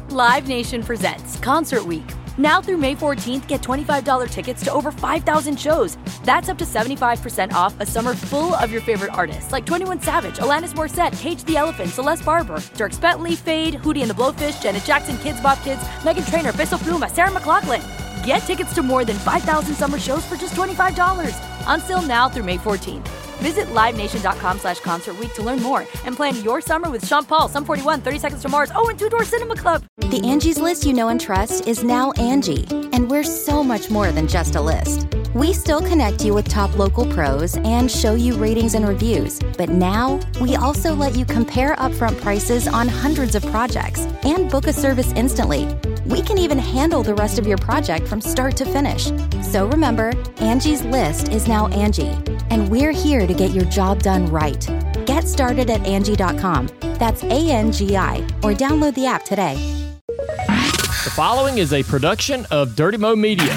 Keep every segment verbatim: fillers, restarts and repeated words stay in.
Live Nation presents Concert Week. Now through May fourteenth, get twenty-five dollars tickets to over five thousand shows. That's up to seventy-five percent off a summer full of your favorite artists like twenty-one Savage, Alanis Morissette, Cage the Elephant, Celeste Barber, Dierks Bentley, Fade, Hootie and the Blowfish, Janet Jackson, Kids Bop Kids, Meghan Trainor, Peso Pluma, Sarah McLachlan. Get tickets to more than five thousand summer shows for just twenty-five dollars. Until now through May fourteenth. Visit livenation.com slash concert week to learn more and plan your summer with Sean Paul, Sum forty-one, thirty Seconds to Mars, oh, and Two Door Cinema Club. The Angie's List you know and trust is now Angie, and we're so much more than just a list. We still connect you with top local pros and show you ratings and reviews, but now we also let you compare upfront prices on hundreds of projects and book a service instantly. We can even handle the rest of your project from start to finish. So remember, Angie's List is now Angie, and we're here to get your job done right. Get started at Angie dot com. That's A N G I, or download the app today. The following is a production of Dirty Mo Media.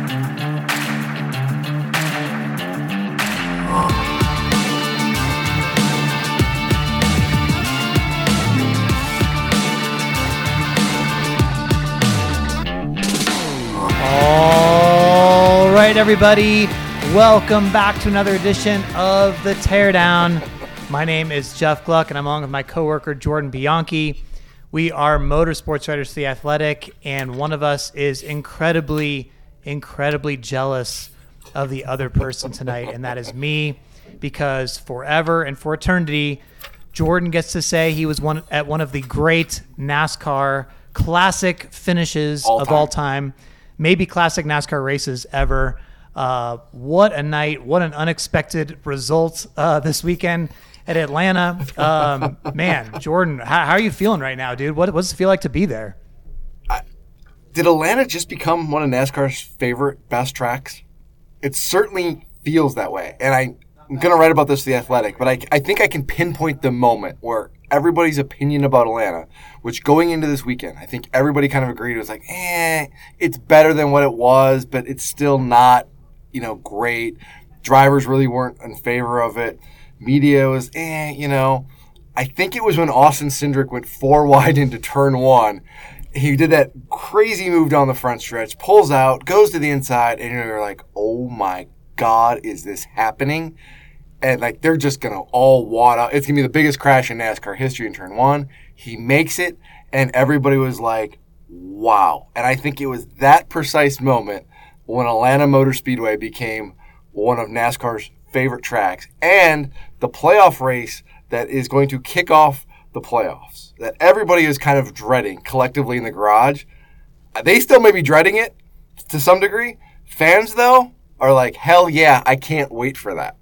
All right, everybody. Welcome back to another edition of The Teardown. My name is Jeff Gluck, and I'm along with my coworker, Jordan Bianchi. We are motorsports writers for The Athletic, and one of us is incredibly, incredibly jealous of the other person tonight, and that is me, because forever and for eternity, Jordan gets to say he was one at one of the great NASCAR classic finishes all of all time, maybe classic NASCAR races ever. Uh, what a night. What an unexpected result uh, this weekend at Atlanta. Um, man, Jordan, how, how are you feeling right now, dude? What, what does it feel like to be there? I, did Atlanta just become one of NASCAR's favorite best tracks? It certainly feels that way. And I, I'm going to write about this to The Athletic, but I, I think I can pinpoint the moment where everybody's opinion about Atlanta, which going into this weekend, I think everybody kind of agreed. It was like, eh, it's better than what it was, but it's still not, you know, great. Drivers really weren't in favor of it. Media was, eh, you know. I think it was when Austin Cindric went four wide into turn one. He did that crazy move down the front stretch, pulls out, goes to the inside, and you're like, oh my God, is this happening? And like they're just going to all wad out. It's going to be the biggest crash in NASCAR history in turn one. He makes it, and everybody was like, wow. And I think it was that precise moment when Atlanta Motor Speedway became one of NASCAR's favorite tracks, and the playoff race that is going to kick off the playoffs that everybody is kind of dreading collectively in the garage. They still may be dreading it to some degree. Fans, though, are like, hell yeah, I can't wait for that.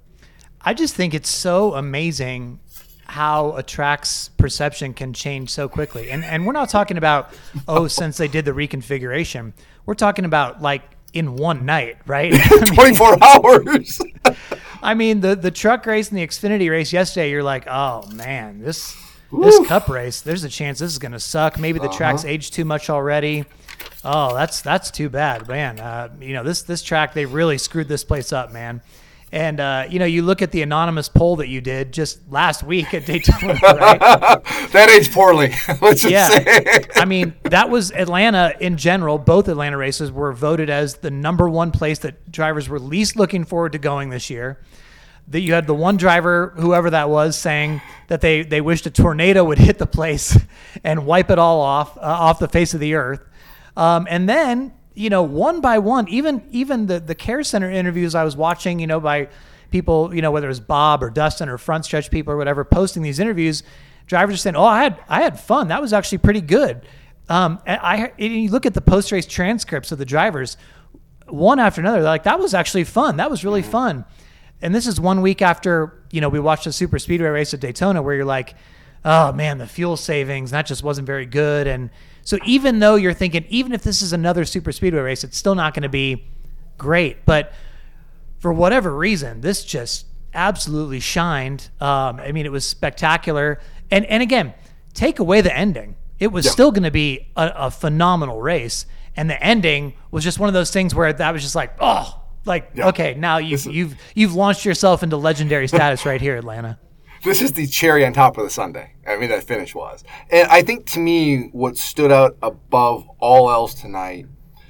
I just think it's so amazing how a track's perception can change so quickly. And and we're not talking about, oh, since they did the reconfiguration. We're talking about, like, in one night, right? twenty-four hours. I mean, the, the truck race and the Xfinity race yesterday, you're like, oh, man, this this Oof. Cup race, there's a chance this is going to suck. Maybe the uh-huh. track's aged too much already. Oh, that's that's too bad, man. Uh, you know, this this track, they really screwed this place up, man. And, uh, you know, you look at the anonymous poll that you did just last week at Daytona, right? That aged poorly. Let's just yeah. say. I mean, that was Atlanta in general. Both Atlanta races were voted as the number one place that drivers were least looking forward to going this year. That you had the one driver, whoever that was, saying that they, they wished a tornado would hit the place and wipe it all off, uh, off the face of the earth. Um, and then... you know, one by one, even even the, the Care Center interviews I was watching, you know, by people, you know, whether it was Bob or Dustin or front stretch people or whatever, posting these interviews, drivers are saying, oh, I had I had fun. That was actually pretty good. Um, and I and you look at the post-race transcripts of the drivers, one after another, they're like, that was actually fun. That was really fun. And this is one week after, you know, we watched the Super Speedway race at Daytona where you're like, oh, man, the fuel savings, that just wasn't very good. And so even though you're thinking, even if this is another super speedway race, it's still not going to be great. But for whatever reason, this just absolutely shined. Um, I mean, it was spectacular. And and again, take away the ending. It was yeah. still going to be a, a phenomenal race. And the ending was just one of those things where that was just like, oh, like, yeah. okay, now you've, you've, you've launched yourself into legendary status right here, Atlanta. this is the cherry on top of the sundae. I mean, that finish was. And I think to me, what stood out above all else tonight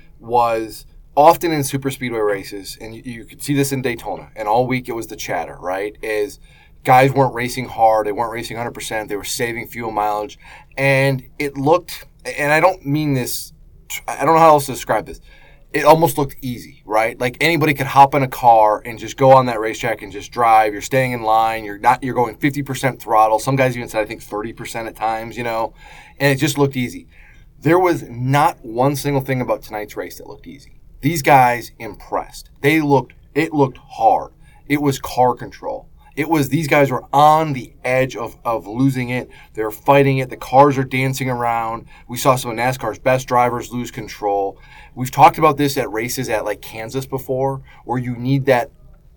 was often in super speedway races, and you, you could see this in Daytona, and all week it was the chatter, right? Is guys weren't racing hard, they weren't racing one hundred percent, they were saving fuel mileage, and it looked, and I don't mean this, I don't know how else to describe this, it almost looked easy, right? Like anybody could hop in a car and just go on that racetrack and just drive. You're staying in line. You're not. You're going fifty percent throttle. Some guys even said, I think thirty percent at times, you know, and it just looked easy. There was not one single thing about tonight's race that looked easy. These guys impressed. They looked, it looked hard. It was car control. It was, these guys were on the edge of, of losing it. They're fighting it. The cars are dancing around. We saw some of NASCAR's best drivers lose control. We've talked about this at races at like Kansas before, where you need that,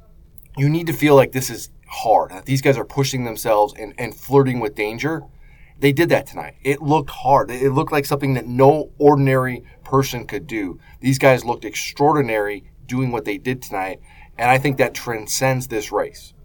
you need to feel like this is hard. That these guys are pushing themselves and, and flirting with danger. They did that tonight. It looked hard. It looked like something that no ordinary person could do. These guys looked extraordinary doing what they did tonight, and I think that transcends this race.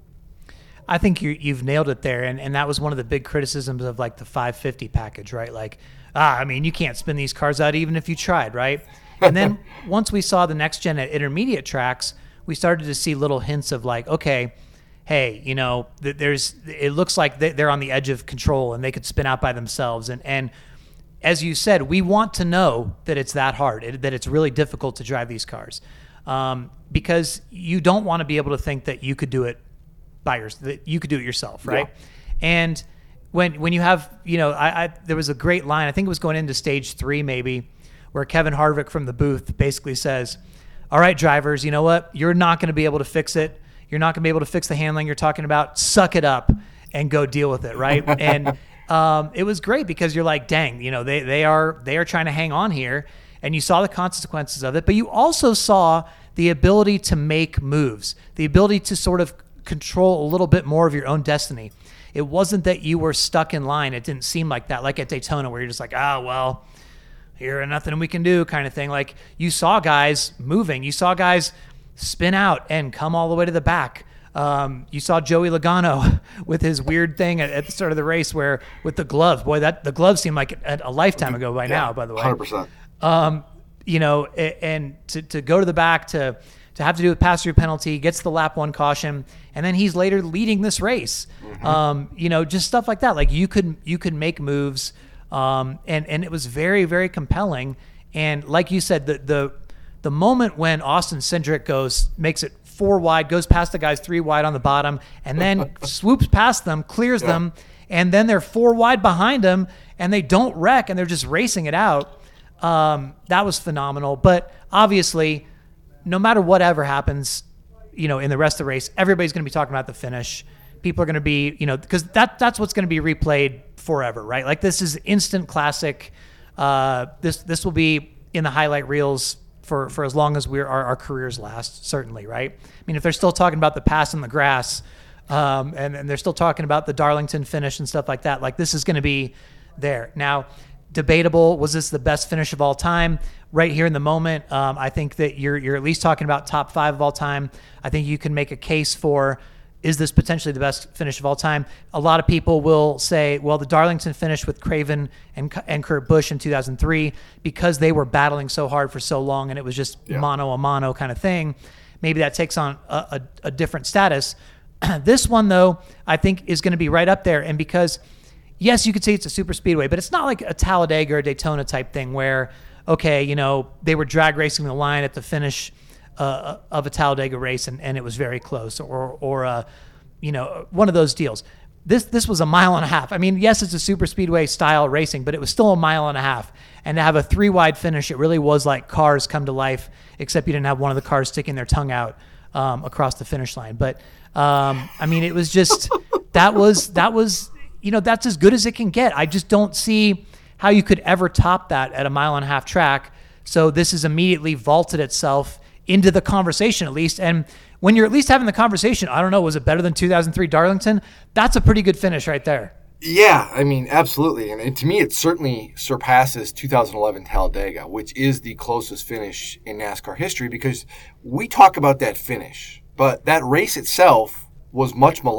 I think you, you've nailed it there, and, and that was one of the big criticisms of like the five fifty package, right? Like, ah, I mean, you can't spin these cars out even if you tried, right? And then once we saw the next gen at intermediate tracks, we started to see little hints of like, okay, hey, you know, th- there's it looks like they're on the edge of control and they could spin out by themselves. And and as you said, we want to know that it's that hard, it, that it's really difficult to drive these cars, um, because you don't want to be able to think that you could do it by your, that you could do it yourself, right? Yeah. And when when you have, you know, I, I there was a great line, I think it was going into stage three maybe, where Kevin Harvick from the booth basically says, all right, drivers, you know what? You're not going to be able to fix it. You're not going to be able to fix the handling you're talking about. Suck it up and go deal with it, right? And um, it was great because you're like, dang, you know, they they are they are trying to hang on here, and you saw the consequences of it, but you also saw the ability to make moves, the ability to sort of control a little bit more of your own destiny. It wasn't that you were stuck in line. It didn't seem like that, like at Daytona where you're just like, ah, well, here and nothing we can do kind of thing. Like you saw guys moving. You saw guys spin out and come all the way to the back. Um, you saw Joey Logano with his weird thing at, at the start of the race where with the gloves, boy, that the gloves seemed like a, a lifetime ago by yeah, now, by the way. one hundred percent. Um, you know, and to, to go to the back to, to have to do a pass-through penalty, gets the lap one caution, and then he's later leading this race. Mm-hmm. Um, you know, just stuff like that. Like you could you could make moves, um, and and it was very very compelling. And like you said, the the the moment when Austin Cindric goes makes it four wide, goes past the guys three wide on the bottom, and then swoops past them, clears yeah. them, and then they're four wide behind him, and they don't wreck, and they're just racing it out. Um, that was phenomenal. But obviously, no matter whatever happens, you know, in the rest of the race, everybody's going to be talking about the finish. People are going to be, you know, because that that's what's going to be replayed forever, right? Like this is instant classic. Uh, this this will be in the highlight reels for, for as long as we're our, our careers last, certainly, right? I mean, if they're still talking about the pass in the grass, um, and, and they're still talking about the Darlington finish and stuff like that, like this is going to be there. Now, debatable, was this the best finish of all time? Right here in the moment, um, I think that you're you're at least talking about top five of all time. I think you can make a case for, is this potentially the best finish of all time? A lot of people will say, well, the Darlington finish with Craven and and Kurt Busch in two thousand three, because they were battling so hard for so long and it was just yeah. mano a mano kind of thing. Maybe that takes on a, a, a different status. This one, though, I think is going to be right up there. And because, yes, you could say it's a super speedway, but it's not like a Talladega or Daytona type thing where, okay, you know, they were drag racing the line at the finish uh, of a Talladega race, and, and it was very close, or or uh, you know, one of those deals. This this was a mile and a half. I mean, yes, it's a super speedway style racing, but it was still a mile and a half. And to have a three wide finish, it really was like Cars come to life, except you didn't have one of the cars sticking their tongue out um, across the finish line. But um, I mean, it was just that was that was you know, that's as good as it can get. I just don't see how you could ever top that at a mile and a half track. So this has immediately vaulted itself into the conversation, at least. And when you're at least having the conversation, I don't know, was it better than two thousand three Darlington? That's a pretty good finish right there. Yeah, I mean, absolutely. And, and to me, it certainly surpasses two thousand eleven Talladega, which is the closest finish in NASCAR history, because we talk about that finish, but that race itself was much maligned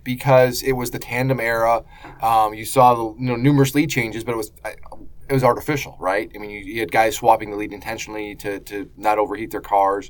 because it was the tandem era. Um, you saw the, you know, numerous lead changes, but it was it was artificial, right? I mean, you, you had guys swapping the lead intentionally to to not overheat their cars,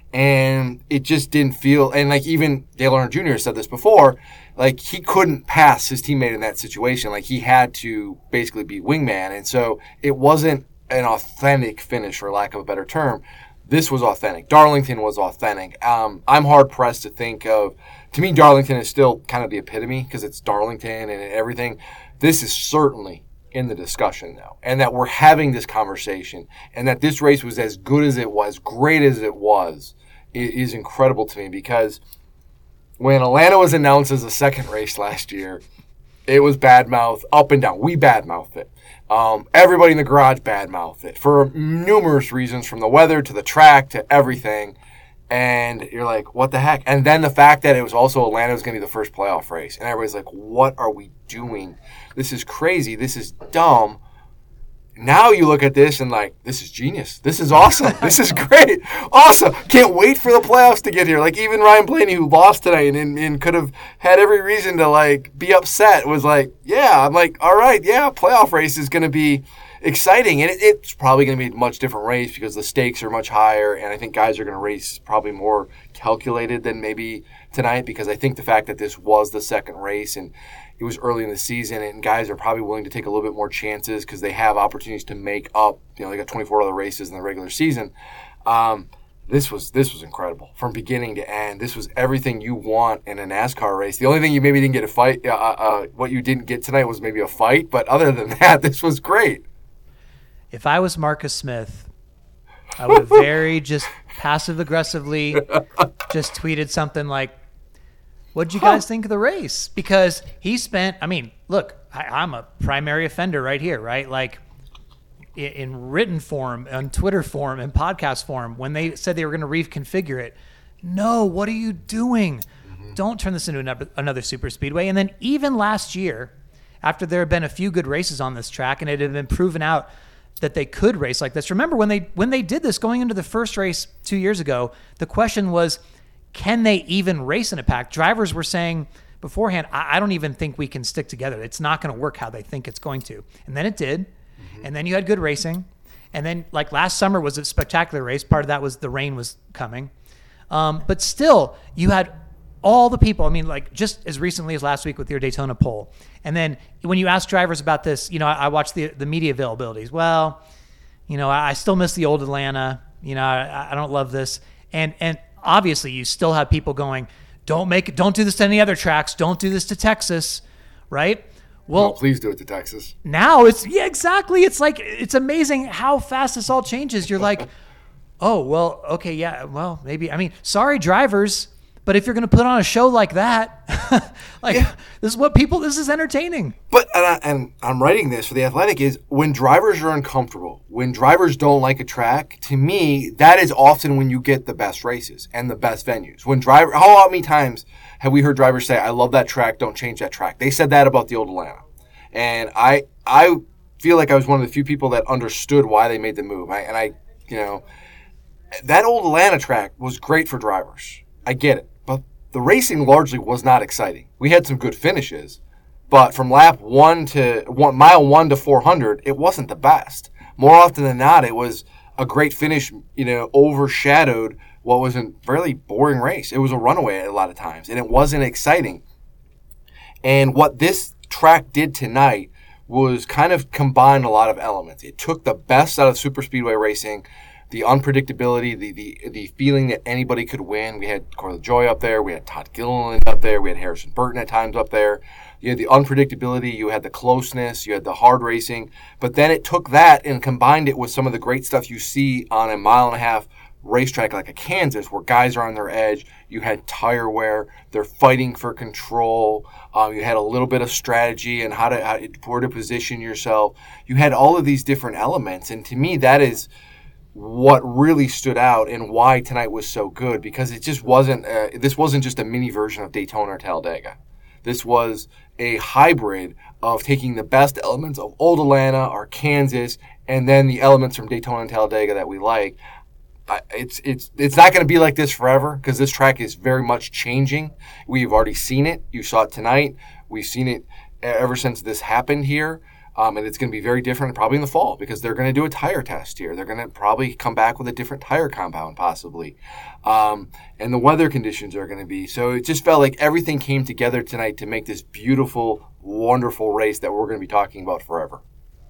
and it just didn't feel. And like even Dale Earnhardt Junior said this before, like he couldn't pass his teammate in that situation. Like he had to basically be wingman, and so it wasn't an authentic finish, for lack of a better term. This was authentic. Darlington was authentic. Um, I'm hard pressed to think of. To me, Darlington is still kind of the epitome because it's Darlington and everything. This is certainly in the discussion now, and that we're having this conversation, and that this race was as good as it was, great as it was, is incredible to me, because when Atlanta was announced as a second race last year, it was bad mouth up and down. We bad mouthed it. Um, everybody in the garage bad mouthed it for numerous reasons, from the weather to the track to everything. And you're like, what the heck? And then the fact that it was also Atlanta was going to be the first playoff race. And everybody's like, what are we doing? This is crazy. This is dumb. Now you look at this and like, this is genius. This is awesome. This is great. Awesome. Can't wait for the playoffs to get here. Like even Ryan Blaney, who lost tonight and, and could have had every reason to like be upset, was like, yeah, I'm like, all right, yeah, playoff race is going to be exciting. And it, it's probably going to be a much different race because the stakes are much higher. And I think guys are going to race probably more calculated than maybe tonight, because I think the fact that this was the second race and it was early in the season, and guys are probably willing to take a little bit more chances because they have opportunities to make up. You know, they got twenty-four other races in the regular season. Um, this was this was incredible from beginning to end. This was everything you want in a NASCAR race. The only thing you maybe didn't get a fight, uh, uh, what you didn't get tonight was maybe a fight. But other than that, this was great. If I was Marcus Smith, I would have very just passive aggressively just tweeted something like, what'd you guys think of the race? Because he spent, I mean, look, I, I'm a primary offender right here, right? Like in, in written form, on Twitter form, and podcast form, when they said they were going to reconfigure it, no, what are you doing? Mm-hmm. Don't turn this into another, another super speedway. And then even last year, after there had been a few good races on this track and it had been proven out that they could race like this. Remember when they when they did this going into the first race two years ago, the question was, can they even race in a pack? Drivers were saying beforehand, I, I don't even think we can stick together. It's not going to work how they think it's going to. And then it did. Mm-hmm. And then you had good racing. And then like last summer was a spectacular race. Part of that was the rain was coming. Um, but still, you had all the people. I mean, like just as recently as last week with your Daytona poll. And then when you ask drivers about this, you know, I, I watched the the media availabilities. Well, you know, I, I still miss the old Atlanta. You know, I, I don't love this. And and obviously, you still have people going, "Don't make it. Don't do this to any other tracks. Don't do this to Texas," right? Well, no, please do it to Texas. Now it's yeah, exactly. It's like it's amazing how fast this all changes. You're like, oh well, okay, yeah, well maybe. I mean, sorry, drivers. But if you're going to put on a show like that, like yeah. This is what people, this is entertaining. But, and, I, and I'm writing this for The Athletic, is when drivers are uncomfortable, when drivers don't like a track, to me, that is often when you get the best races and the best venues. When driver, how many times have we heard drivers say, I love that track, don't change that track? They said that about the old Atlanta. And I, I feel like I was one of the few people that understood why they made the move. I, and I, you know, that old Atlanta track was great for drivers. I get it. But the racing largely was not exciting. We had some good finishes, but from lap one to one, mile one to four hundred, it wasn't the best. More often than not, it was a great finish, you know, overshadowed what was a fairly boring race. It was a runaway a lot of times, and it wasn't exciting. And what this track did tonight was kind of combine a lot of elements. It took the best out of super speedway racing, the unpredictability, the the the feeling that anybody could win. We had Corey LaJoie up there. We had Todd Gilliland up there. We had Harrison Burton at times up there. You had the unpredictability. You had the closeness. You had the hard racing. But then it took that and combined it with some of the great stuff you see on a mile and a half racetrack like a Kansas, where guys are on their edge. You had tire wear. They're fighting for control. Um, you had a little bit of strategy and how to, how, where to position yourself. You had all of these different elements. And to me, that is what really stood out and why tonight was so good, because it just wasn't, uh, this wasn't just a mini version of Daytona or Talladega. This was a hybrid of taking the best elements of old Atlanta or Kansas and then the elements from Daytona and Talladega that we like. I, it's it's it's not going to be like this forever because this track is very much changing. We've already seen it. You saw it tonight. We've seen it ever since this happened here. Um, and it's going to be very different probably in the fall because they're going to do a tire test here. They're going to probably come back with a different tire compound possibly. Um, and the weather conditions are going to be. So it just felt like everything came together tonight to make this beautiful, wonderful race that we're going to be talking about forever.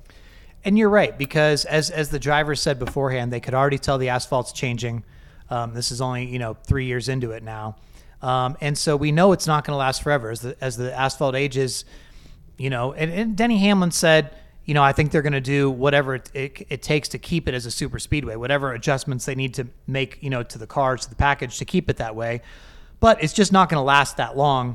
And you're right, because as as the drivers said beforehand, they could already tell the asphalt's changing. Um, this is only, you know, three years into it now. Um, and so we know it's not going to last forever as the, as the asphalt ages. You know, and, and Denny Hamlin said, you know, I think they're going to do whatever it, it, it takes to keep it as a super speedway, whatever adjustments they need to make, you know, to the cars, to the package to keep it that way. But it's just not going to last that long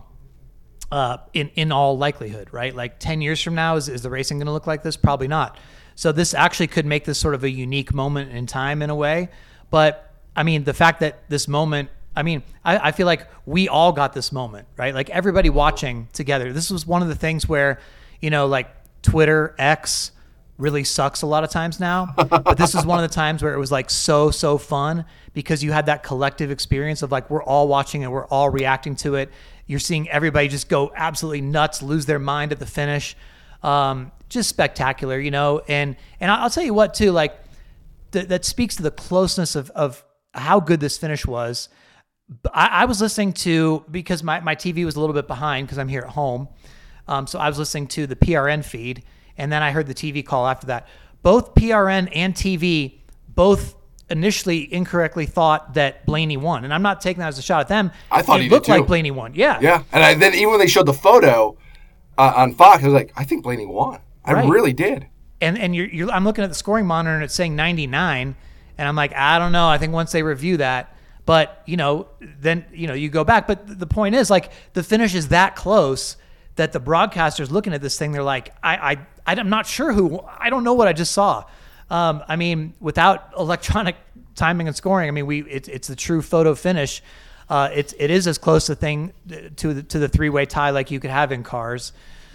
uh, in, in all likelihood, right? Like ten years from now, is, is the racing going to look like this? Probably not. So this actually could make this sort of a unique moment in time in a way. But, I mean, the fact that this moment, I mean, I, I feel like we all got this moment, right? Like everybody watching together. This was one of the things where, you know, like Twitter, X really sucks a lot of times now. But this is one of the times where it was like so, so fun because you had that collective experience of like we're all watching it, we're all reacting to it. You're seeing everybody just go absolutely nuts, lose their mind at the finish. Um, just spectacular, you know? And and I'll tell you what, too, like th- that speaks to the closeness of, of how good this finish was. I, I was listening to, because my, my T V was a little bit behind because I'm here at home. Um, so I was listening to the P R N feed, and then I heard the T V call after that. Both P R N and T V both initially incorrectly thought that Blaney won. And I'm not taking that as a shot at them. I thought it he looked did too. like Blaney won. Yeah. Yeah. And I, then even when they showed the photo uh, on Fox, I was like, I think Blaney won. I Right. really did. And and you're, you're, I'm looking at the scoring monitor, and it's saying ninety-nine. And I'm like, I don't know. I think once they review that, but, you know, then, you know, you go back. But the point is, like, the finish is that close that the broadcasters looking at this thing, they're like, I, I, I'm not sure who, I don't know what I just saw. Um, I mean, without electronic timing and scoring, I mean, we, it, it's the true photo finish. Uh, it's, it is as close a thing to the, to the three-way tie like you could have in cars.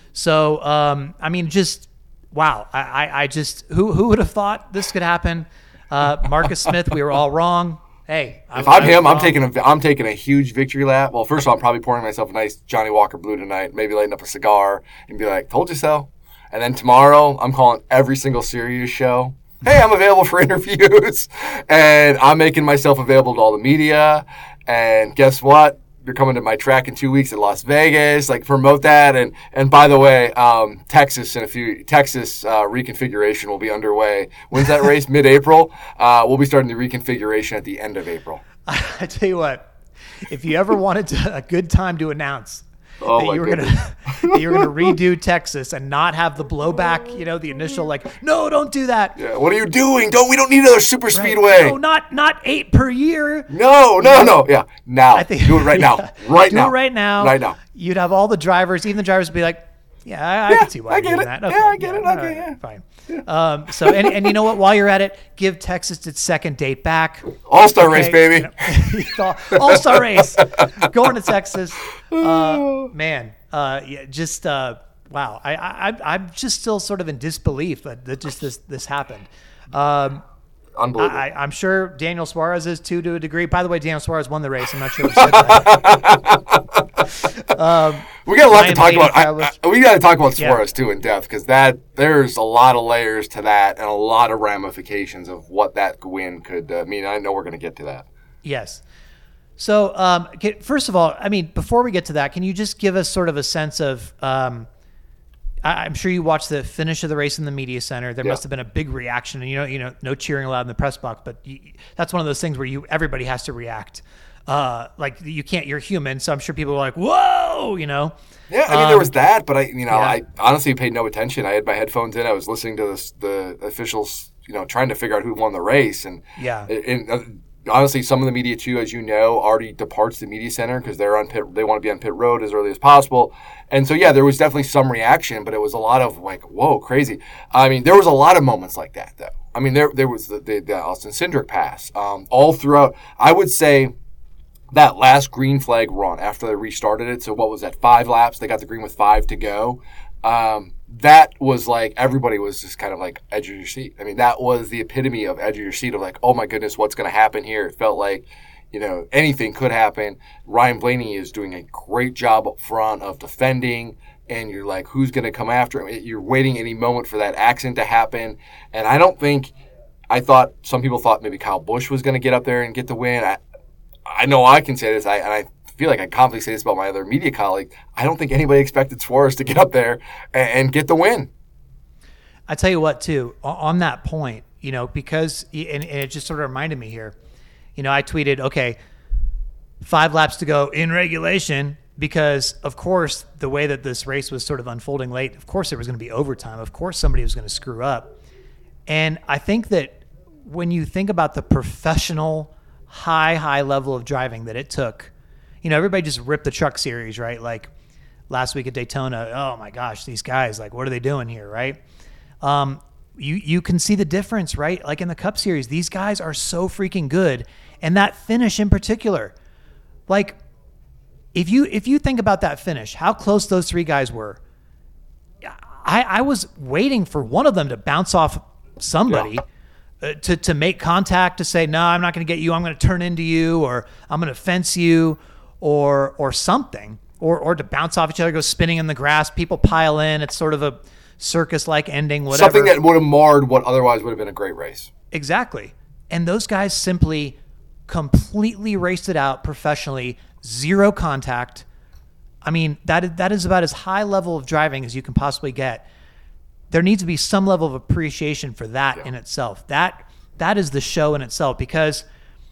So, um, I mean, just, wow. I, I, I just, who, who would have thought this could happen? Uh, Marcus Smith, we were all wrong. Hey, if I'm him, I'm taking a I'm taking a huge victory lap. Well, first of all, I'm probably pouring myself a nice Johnny Walker Blue tonight, maybe lighting up a cigar and be like, "Told you so." And then tomorrow, I'm calling every single Sirius show. Hey, I'm available for interviews, and I'm making myself available to all the media. And guess what? You're coming to my track in two weeks in Las Vegas. Like, promote that. And and by the way, um, Texas in a few Texas uh, reconfiguration will be underway. When's that race? Mid-April. Uh, we'll be starting the reconfiguration at the end of April. I tell you what, if you ever wanted to, a good time to announce oh that you were gonna that you were gonna redo Texas and not have the blowback, you know, the initial like, no, don't do that. Yeah, what are you doing? Don't we don't need another super Right. speedway? No, not not eight per year. No, no, no. Yeah, now. I think do it right yeah. now. Right do now. it right now. Right now. You'd have all the drivers, even the drivers would be like, yeah, I, I Yeah, can see why I you're get doing it. that. Yeah, I get it. all Okay, right, yeah. fine. Um, so and, and you know what? While you're at it, give Texas its second date back. All-star Okay, race, baby. You know, all-star race. Going to Texas. Uh, man, uh, yeah, just uh, wow. I, I I'm just still sort of in disbelief that, that just this this happened. Um, Unbelievable. I, I'm sure Daniel Suarez is too to a degree. By the way, Daniel Suarez won the race. I'm not sure. If said that. um, we got a lot Ryan to talk Blaney about. I, Carlos- I, we got to talk about Yeah. Suarez too in depth because that there's a lot of layers to that and a lot of ramifications of what that win could uh, mean. I know we're going to get to that. Yes. So, um, okay, first of all, I mean, before we get to that, can you just give us sort of a sense of? Um, I, I'm sure you watched the finish of the race in the media center. There Yeah. must have been a big reaction, and you know, you know, no cheering allowed in the press box. But you, that's one of those things where you everybody has to react. Uh, like you can't. You're human, so I'm sure people were like, "Whoa," you know. Yeah, I mean Um, there was that, but I, you know, yeah. I honestly paid no attention. I had my headphones in. I was listening to this, the officials, you know, trying to figure out who won the race, and Yeah. and. Uh, Honestly, some of the media too, as you know, already departs the media center because they're on pit. They want to be on pit road as early as possible, and so yeah, there was definitely some reaction, but it was a lot of like, "Whoa, crazy!" I mean, there was a lot of moments like that, though. I mean, there there was the, the, the Austin Cindric pass um, all throughout. I would say that last green flag run after they restarted it. So what was that? Five laps. They got the green with five to go. Um, that was like, everybody was just kind of like edge of your seat. I mean, that was the epitome of edge of your seat of like, oh my goodness, what's going to happen here? It felt like, you know, anything could happen. Ryan Blaney is doing a great job up front of defending, and you're like, who's going to come after him? You're waiting any moment for that accident to happen. And I don't think, I thought, some people thought maybe Kyle Busch was going to get up there and get the win. I, I know I can say this, I, and I feel like I confidently say this about my other media colleague. I don't think anybody expected Suarez to get up there and, and get the win. I tell you what, too, on that point, you know, because, and, and it just sort of reminded me here, you know, I tweeted, okay, five laps to go in regulation, because, of course, the way that this race was sort of unfolding late, of course there was going to be overtime. Of course somebody was going to screw up. And I think that when you think about the professional, high, high level of driving that it took, you know, everybody just ripped the truck series, right? Like last week at Daytona, oh my gosh, these guys, like, what are they doing here, right? Um, you you can see the difference, right? Like in the Cup Series, these guys are so freaking good. And that finish in particular, like, if you if you think about that finish, how close those three guys were, I, I was waiting for one of them to bounce off somebody, yeah. uh, to, to make contact, to say, no, I'm not going to get you. I'm going to turn into you, or I'm going to fence you, or or something, or or to bounce off each other, go spinning in the grass. People pile in. It's sort of a circus-like ending, whatever. Something that would have marred what otherwise would have been a great race. Exactly. And those guys simply completely raced it out professionally, zero contact. I mean, that is, that is about as high level of driving as you can possibly get. There needs to be some level of appreciation for that yeah. in itself. That that is the show in itself, because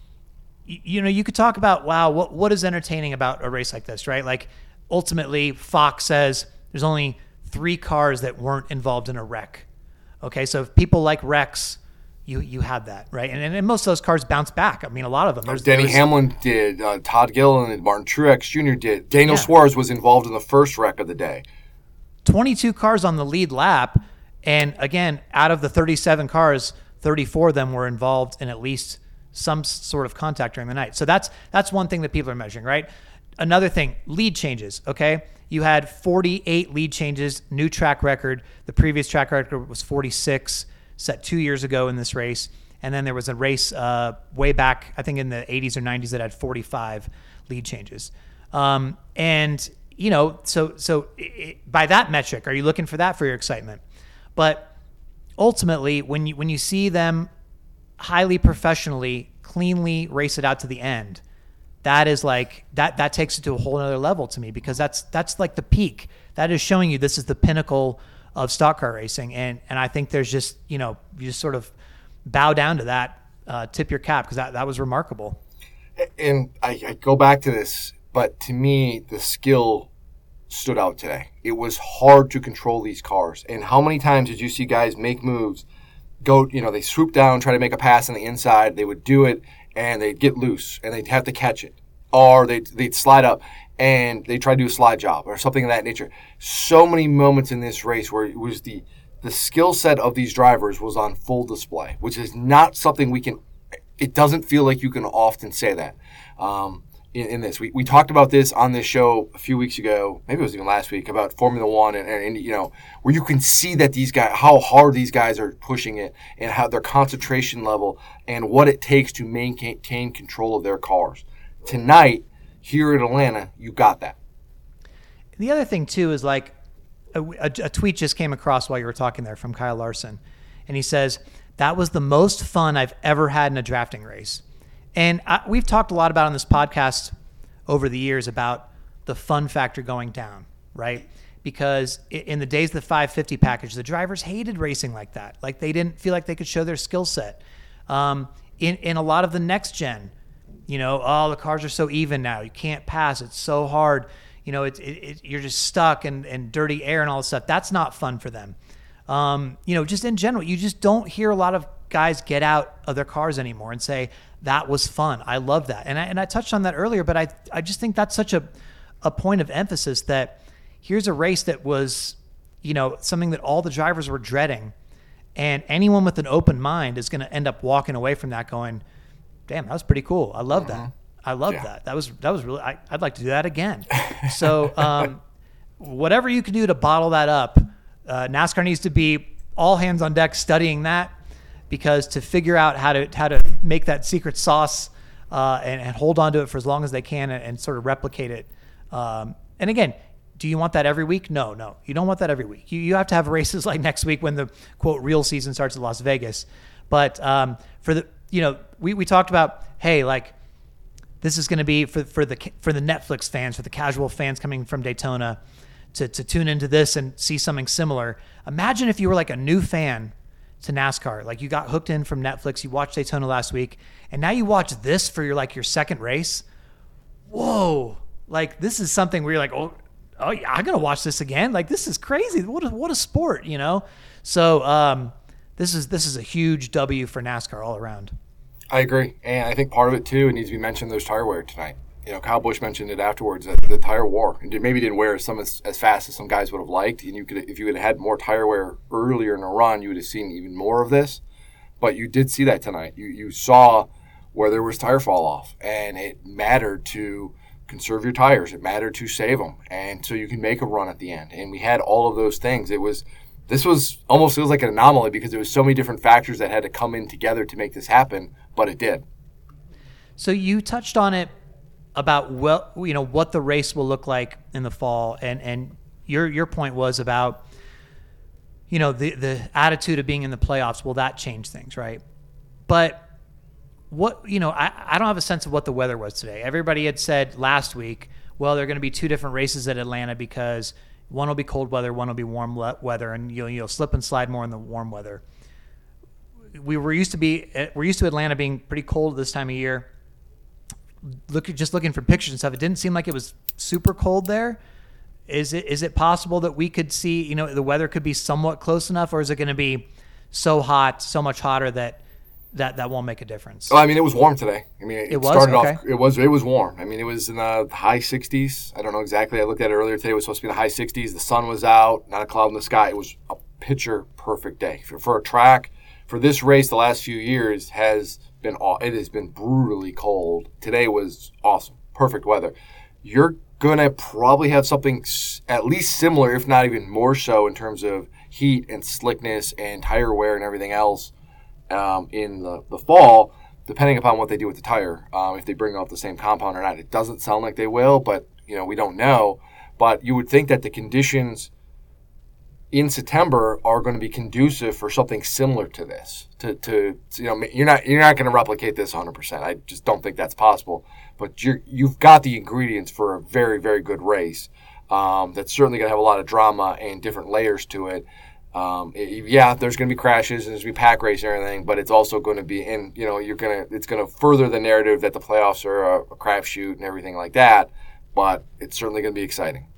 y- you know, you could talk about, wow, what what is entertaining about a race like this, right? Like ultimately Fox says there's only three cars that weren't involved in a wreck. Okay, so if people like wrecks, you you had that, right? And, and most of those cars bounce back. I mean, a lot of them. There's, Denny there's, Hamlin did. Uh, Todd Gilliland did. Martin Truex Junior did. Daniel yeah. Suarez was involved in the first wreck of the day. twenty-two cars on the lead lap. And again, out of the thirty-seven cars, thirty-four of them were involved in at least some sort of contact during the night. So that's that's one thing that people are measuring, right? Another thing, lead changes, okay? You had forty-eight lead changes, new track record. The previous track record was forty-six, set two years ago in this race. And then there was a race uh, way back, I think in the eighties or nineties, that had forty-five lead changes. Um, and, you know, so so it, by that metric, are you looking for that for your excitement? But ultimately, when you when you see them highly professionally, cleanly race it out to the end, that is like that that takes it to a whole other level to me, because that's that's like the peak. That is showing you this is the pinnacle of stock car racing, and and I think there's just, you know, you just sort of bow down to that, uh, tip your cap, because that that was remarkable. And I, I go back to this, but to me, the skill stood out today. It was hard to control these cars. And how many times did you see guys make moves, go, you know, they swoop down, try to make a pass on the inside, they would do it, and they'd get loose, and they'd have to catch it. Or they'd, they'd slide up, and they try to do a slide job, or something of that nature. So many moments in this race where it was the, the skill set of these drivers was on full display, which is not something we can, it doesn't feel like you can often say that. Um, In, in this, we we talked about this on this show a few weeks ago, maybe it was even last week, about Formula One, and, and, and you know, where you can see that these guys, how hard these guys are pushing it, and how their concentration level, and what it takes to maintain control of their cars. Tonight, here at Atlanta, you got that. The other thing too is like a, a, a tweet just came across while you were talking there from Kyle Larson, and he says that was the most fun I've ever had in a drafting race. And I, we've talked a lot about on this podcast over the years about the fun factor going down, right? Because in the days of the five fifty package, the drivers hated racing like that. Like they didn't feel like they could show their skill set. Um, in, in a lot of the next gen, you know, oh, the cars are so even now. You can't pass. It's so hard. You know, it, it, it, you're just stuck and, and dirty air and all this stuff. That's not fun for them. Um, you know, just in general, you just don't hear a lot of guys get out of their cars anymore and say, that was fun. I love that. And I, and I touched on that earlier, but I, I just think that's such a, a point of emphasis that here's a race that was, you know, something that all the drivers were dreading. And anyone with an open mind is going to end up walking away from that going, damn, that was pretty cool. I love mm-hmm. that. I love yeah. that. That was, that was really, I, I'd like to do that again. So, um, whatever you can do to bottle that up, uh, NASCAR needs to be all hands on deck studying that, because to figure out how to how to make that secret sauce uh, and, and hold on to it for as long as they can and, and sort of replicate it. Um, and again, do you want that every week? No, no, you don't want that every week. You you have to have races like next week when the quote real season starts in Las Vegas. But um, for the you know we, we talked about, hey, like this is going to be for for the for the Netflix fans, for the casual fans coming from Daytona to to tune into this and see something similar. Imagine if you were like a new fan to NASCAR, like you got hooked in from Netflix, you watched Daytona last week, and now you watch this for your like your second race. Whoa, like this is something where you're like, oh. Oh yeah, I'm gonna watch this again. Like this is crazy. What a, what a sport, you know. So um, this is this is a huge W for NASCAR all around. I agree, and I think part of it too, it needs to be mentioned, those tire wear tonight. You know, Kyle Busch mentioned it afterwards that the tire wore, and maybe didn't wear some as, as fast as some guys would have liked. And you could, if you had had more tire wear earlier in the run, you would have seen even more of this. But you did see that tonight. You you saw where there was tire fall off, and it mattered to conserve your tires. It mattered to save them, and so you can make a run at the end. And we had all of those things. It was, this was almost feels like an anomaly because there was so many different factors that had to come in together to make this happen, but it did. So you touched on it about well, you know, what the race will look like in the fall, and and your your point was about, you know, the the attitude of being in the playoffs. Will that change things, right? But what, you know, I, I don't have a sense of what the weather was today. Everybody had said last week, well, there are going to be two different races at Atlanta because one will be cold weather, one will be warm le- weather, and you'll you'll slip and slide more in the warm weather. We were used to be we're used to Atlanta being pretty cold this time of year. Look, just looking for pictures and stuff, it didn't seem like it was super cold there. Is it is it possible that we could see, you know, the weather could be somewhat close enough, or is it going to be so hot, so much hotter that that that won't make a difference? Well, I mean, it was warm today. I mean, it, it was? started Okay. off. It was it was warm. I mean, it was in the high sixties. I don't know exactly. I looked at it earlier today. It was supposed to be in the high sixties. The sun was out, not a cloud in the sky. It was a picture perfect day for, for a track. For this race, the last few years has been it has been brutally cold. Today was awesome, perfect weather. You're gonna probably have something at least similar, if not even more so, in terms of heat and slickness and tire wear and everything else. Um, in the, the fall, depending upon what they do with the tire, um, if they bring out the same compound or not. It doesn't sound like they will, but you know we don't know. But you would think that the conditions in September are going to be conducive for something similar to this. To, to you know, you're not you're not going to replicate this one hundred percent. I just don't think that's possible. But you're you've got the ingredients for a very very good race. Um, that's certainly going to have a lot of drama and different layers to it. Um, it, yeah, there's going to be crashes and there's going to be pack race and everything, but it's also going to be, and you know, you're going to, it's going to further the narrative that the playoffs are a, a crapshoot and everything like that. But it's certainly going to be exciting.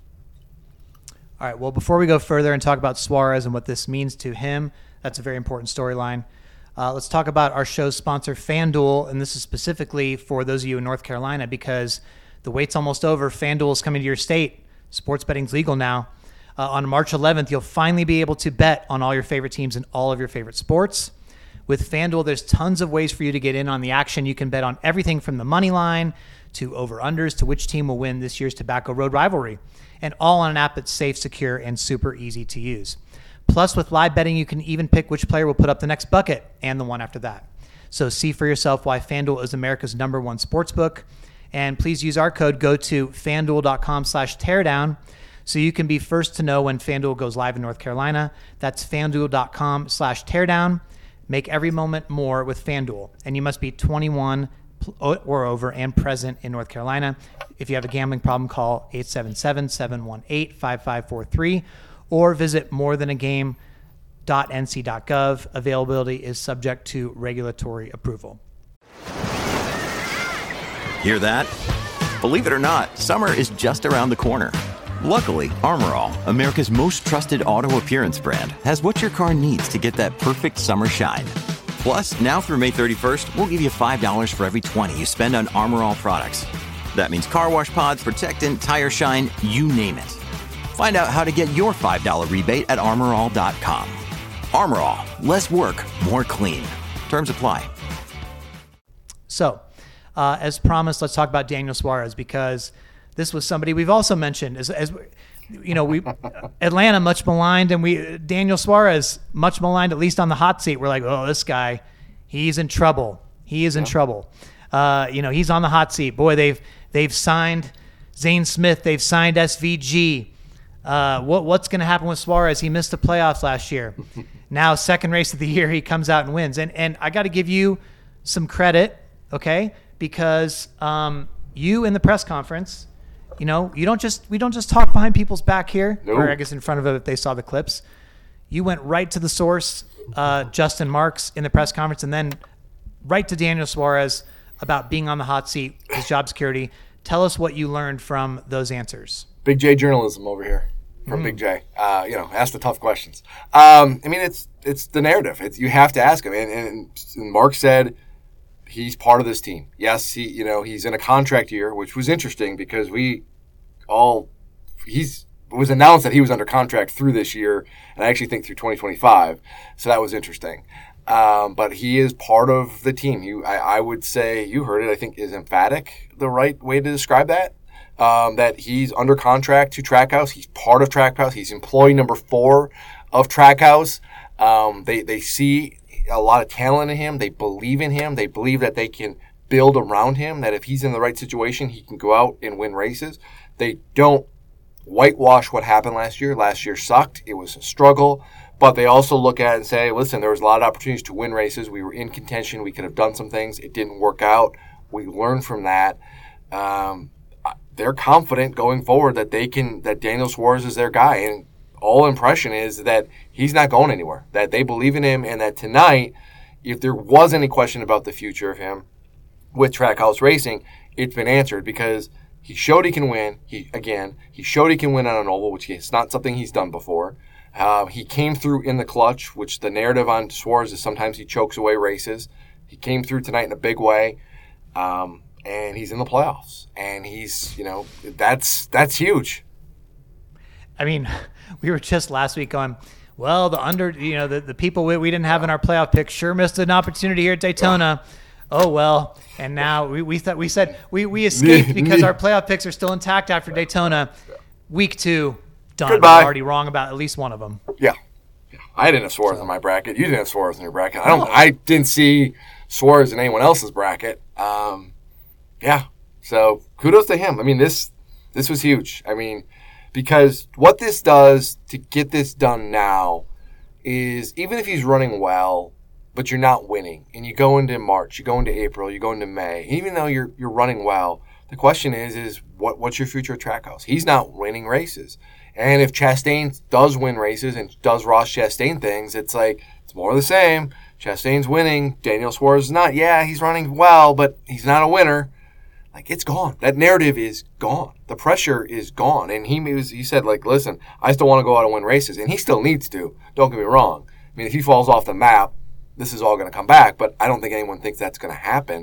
All right. Well, before we go further and talk about Suarez and what this means to him, that's a very important storyline. Uh, let's talk about our show's sponsor, FanDuel, and this is specifically for those of you in North Carolina because the wait's almost over. FanDuel is coming to your state. Sports betting's legal now. Uh, on March eleventh, you'll finally be able to bet on all your favorite teams and all of your favorite sports. With FanDuel, there's tons of ways for you to get in on the action. You can bet on everything from the money line to over-unders to which team will win this year's Tobacco Road rivalry, and all on an app that's safe, secure, and super easy to use. Plus, with live betting, you can even pick which player will put up the next bucket and the one after that. So see for yourself why FanDuel is America's number one sportsbook. And please use our code. Go to FanDuel.com slash teardown so you can be first to know when FanDuel goes live in North Carolina. That's FanDuel.com slash teardown. Make every moment more with FanDuel. And you must be twenty-one or over and present in North Carolina. If you have a gambling problem, call eight seven seven, seven one eight, five five four three or visit more than a game dot n c dot gov. Availability is subject to regulatory approval. Hear that? Believe it or not, summer is just around the corner. Luckily, Armor All, America's most trusted auto appearance brand, has what your car needs to get that perfect summer shine. Plus, now through May thirty-first, we'll give you five dollars for every twenty you spend on Armor All products. That means car wash pods, protectant, tire shine, you name it. Find out how to get your five dollars rebate at armor all dot com. Armor All, less work, more clean. Terms apply. So, uh, as promised, let's talk about Daniel Suarez because this was somebody we've also mentioned as, as you know, we Atlanta much maligned, and we Daniel Suarez much maligned, at least on the hot seat. We're like, oh, this guy, he's in trouble. He is in yeah. trouble. Uh, you know, he's on the hot seat. Boy, they've they've signed Zane Smith. They've signed S V G. Uh, what what's going to happen with Suarez? He missed the playoffs last year. Now, second race of the year, he comes out and wins. And and I got to give you some credit, okay? Because um, you in the press conference, you know, you don't just we don't just talk behind people's back here, nope. or I guess in front of them if they saw the clips. You went right to the source, uh, Justin Marks, in the press conference, and then right to Daniel Suarez about being on the hot seat, his job security. Tell us what you learned from those answers. Big J journalism over here from mm. Big J. Uh, you know, ask the tough questions. Um, I mean, it's it's the narrative. It's, you have to ask him. And, and, and Mark said he's part of this team. Yes, he you know he's in a contract year, which was interesting because we all he's it was announced that he was under contract through this year, and I actually think through twenty twenty-five. So that was interesting. Um, but he is part of the team. You, I, I would say, you heard it, I think is emphatic the right way to describe that. Um, that he's under contract to Trackhouse. He's part of Trackhouse. He's employee number four of Trackhouse. Um, they, they see a lot of talent in him. They believe in him. They believe that they can build around him, that if he's in the right situation, he can go out and win races. They don't whitewash what happened last year. Last year sucked. It was a struggle. But they also look at it and say, listen, there was a lot of opportunities to win races. We were in contention. We could have done some things. It didn't work out. We learned from that. Um, they're confident going forward that they can, that Daniel Suarez is their guy. And all impression is that he's not going anywhere, that they believe in him, and that tonight, if there was any question about the future of him with Trackhouse Racing, it's been answered because he showed he can win. He again, he showed he can win on an oval, which is not something he's done before. Uh, he came through in the clutch, which the narrative on Suarez is sometimes he chokes away races. He came through tonight in a big way, um, and he's in the playoffs. And he's, you know, that's that's huge. I mean, we were just last week going, well, the under, you know, the, the people we, we didn't have in our playoff pick sure missed an opportunity here at Daytona. Oh, well, and now we we thought we said we, we escaped because our playoff picks are still intact after Daytona. Week two. Done. Goodbye. We're already wrong about at least one of them. Yeah. yeah. I didn't have Suarez so. in my bracket. You didn't have Suarez in your bracket. I don't. Oh. I didn't see Suarez in anyone else's bracket. Um, yeah. So kudos to him. I mean, this this was huge. I mean, because what this does to get this done now is even if he's running well, but you're not winning, and you go into March, you go into April, you go into May, even though you're you're running well, the question is is what what's your future at Trackhouse? He's not winning races. And if Chastain does win races and does Ross Chastain things, it's like, it's more of the same. Chastain's winning. Daniel Suarez is not. Yeah, he's running well, but he's not a winner. Like, it's gone. That narrative is gone. The pressure is gone. And he was, he said, like, listen, I still want to go out and win races. And he still needs to. Don't get me wrong. I mean, if he falls off the map, this is all going to come back. But I don't think anyone thinks that's going to happen.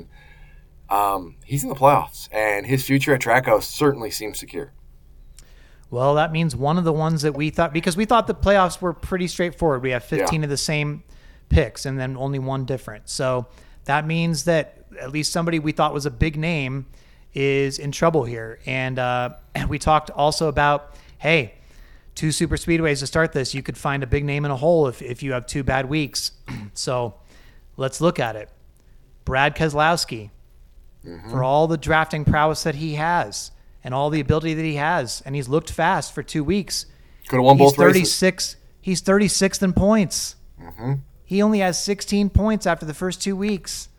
Um, he's in the playoffs. And his future at Trackhouse certainly seems secure. Well, that means one of the ones that we thought, because we thought the playoffs were pretty straightforward. We have fifteen yeah. of the same picks and then only one different. So that means that at least somebody we thought was a big name is in trouble here. And, uh, and we talked also about, hey, two super speedways to start this. You could find a big name in a hole if, if you have two bad weeks. So let's look at it. Brad Keselowski, mm-hmm. for all the drafting prowess that he has, and all the ability that he has, and he's looked fast for two weeks. Could have won he's both thirty-six, races. He's thirty-sixth in points. Mm-hmm. He only has sixteen points after the first two weeks.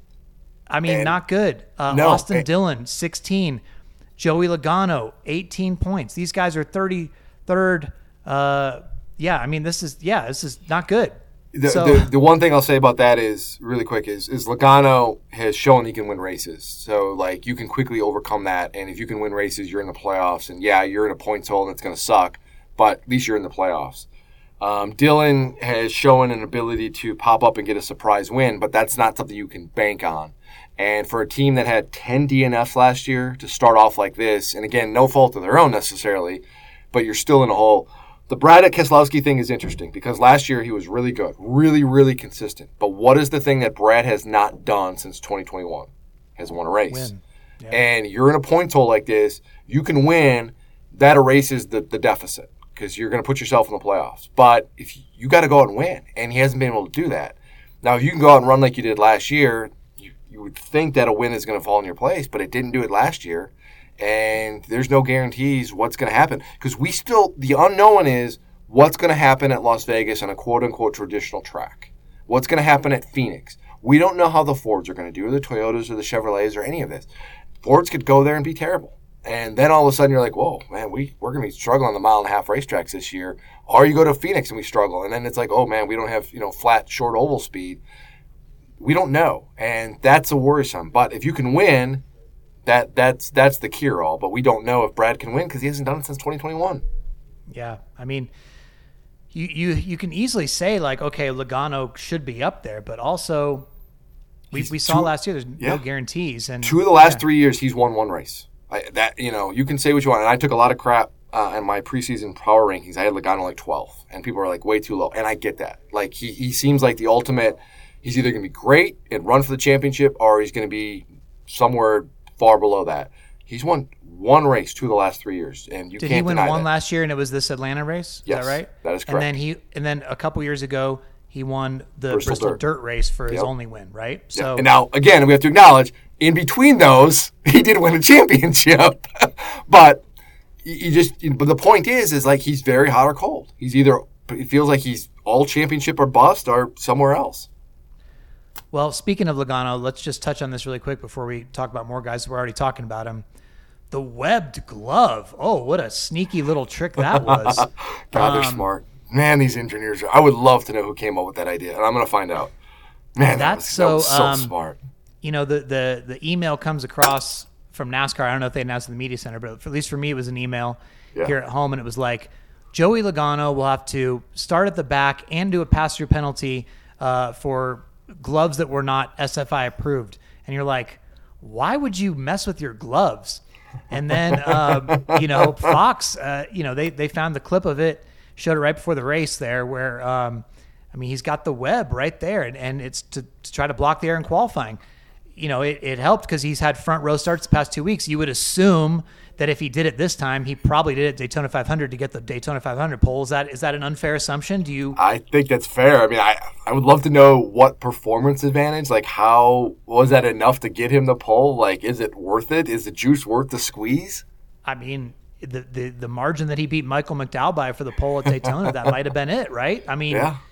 I mean, and not good. Uh, no, Austin and, Dillon, sixteen. Joey Logano, eighteen points. These guys are thirty-third. Uh, yeah, I mean, this is yeah, this is not good. The, so, the the one thing I'll say about that is really quick is is Logano has shown he can win races. So like you can quickly overcome that, and if you can win races, you're in the playoffs. And yeah, you're in a points hole, and it's going to suck, but at least you're in the playoffs. Um, Dylan has shown an ability to pop up and get a surprise win, but that's not something you can bank on. And for a team that had ten D N Fs last year to start off like this, and again, no fault of their own necessarily, but you're still in a hole. The Brad Keselowski thing is interesting because last year he was really good, really, really consistent. But what is the thing that Brad has not done since twenty twenty-one? Has won a race. Win. Yeah. And you're in a points hole like this. You can win, that erases the, the deficit because you're going to put yourself in the playoffs. But if you, you got to go out and win, and he hasn't been able to do that. Now, if you can go out and run like you did last year, you, you would think that a win is going to fall in your place, but it didn't do it last year. And there's no guarantees what's going to happen because we still, the unknown is what's going to happen at Las Vegas on a quote-unquote traditional track. What's going to happen at Phoenix. We don't know how the Fords are going to do, or the Toyotas or the Chevrolets or any of this. Fords could go there and be terrible. And then all of a sudden you're like, whoa, man, we, we're going to be struggling on the mile and a half racetracks this year. Or you go to Phoenix and we struggle. And then it's like, oh, man, we don't have, you know, flat, short oval speed. We don't know. And that's a worrisome. But if you can win, that that's that's the cure-all. But we don't know if Brad can win because he hasn't done it since twenty twenty-one. Yeah, I mean, you, you, you can easily say, like, okay, Logano should be up there. But also, we, we saw two, last year there's yeah. no guarantees. And Two of the last yeah. three years, he's won one race. I, that you know, you can say what you want. And I took a lot of crap uh, in my preseason power rankings. I had Logano like twelfth, and people are like way too low. And I get that. Like he, he seems like the ultimate. He's either going to be great and run for the championship, or he's going to be somewhere far below that. He's won one race two of the last three years, and you Did can't he win deny one that. last year, and it was this Atlanta race? Is Yes, that right? that is And then correct. he, and then a couple years ago, he won the Bristol Bristol, Dirt. Dirt. race for his Yep. only win, right? Yeah. So And now again, we have to acknowledge in between those, he did win a championship, but you just. But the point is, is like he's very hot or cold. He's either it feels like he's all championship or bust, or somewhere else. Well, speaking of Logano, let's just touch on this really quick before we talk about more guys. We're already talking about him. The webbed glove. Oh, what a sneaky little trick that was. God, they're Um, smart. Man, these engineers are. I would love to know who came up with that idea, and I'm going to find out. Man, that That's was, so, that was so um, smart. You know, the, the, the email comes across from NASCAR. I don't know if they announced it in the media center, but for, at least for me, it was an email Yeah. here at home, and it was like, Joey Logano will have to start at the back and do a pass-through penalty uh, for gloves that were not S F I approved. And you're like, why would you mess with your gloves? And then, uh, you know, Fox, uh, you know, they, they found the clip of it, showed it right before the race there where, um, I mean, he's got the web right there, and, and it's to, to try to block the air in qualifying. You know, it, it helped because he's had front row starts the past two weeks. You would assume that if he did it this time, he probably did it at Daytona five hundred to get the Daytona five hundred pole. Is that is that an unfair assumption? Do you? I think that's fair. I mean, I I would love to know what performance advantage, like how, was that enough to get him the pole? Like, is it worth it? Is the juice worth the squeeze? I mean, the the, the margin that he beat Michael McDowell by for the pole at Daytona, that might have been it, right? I mean, Yeah.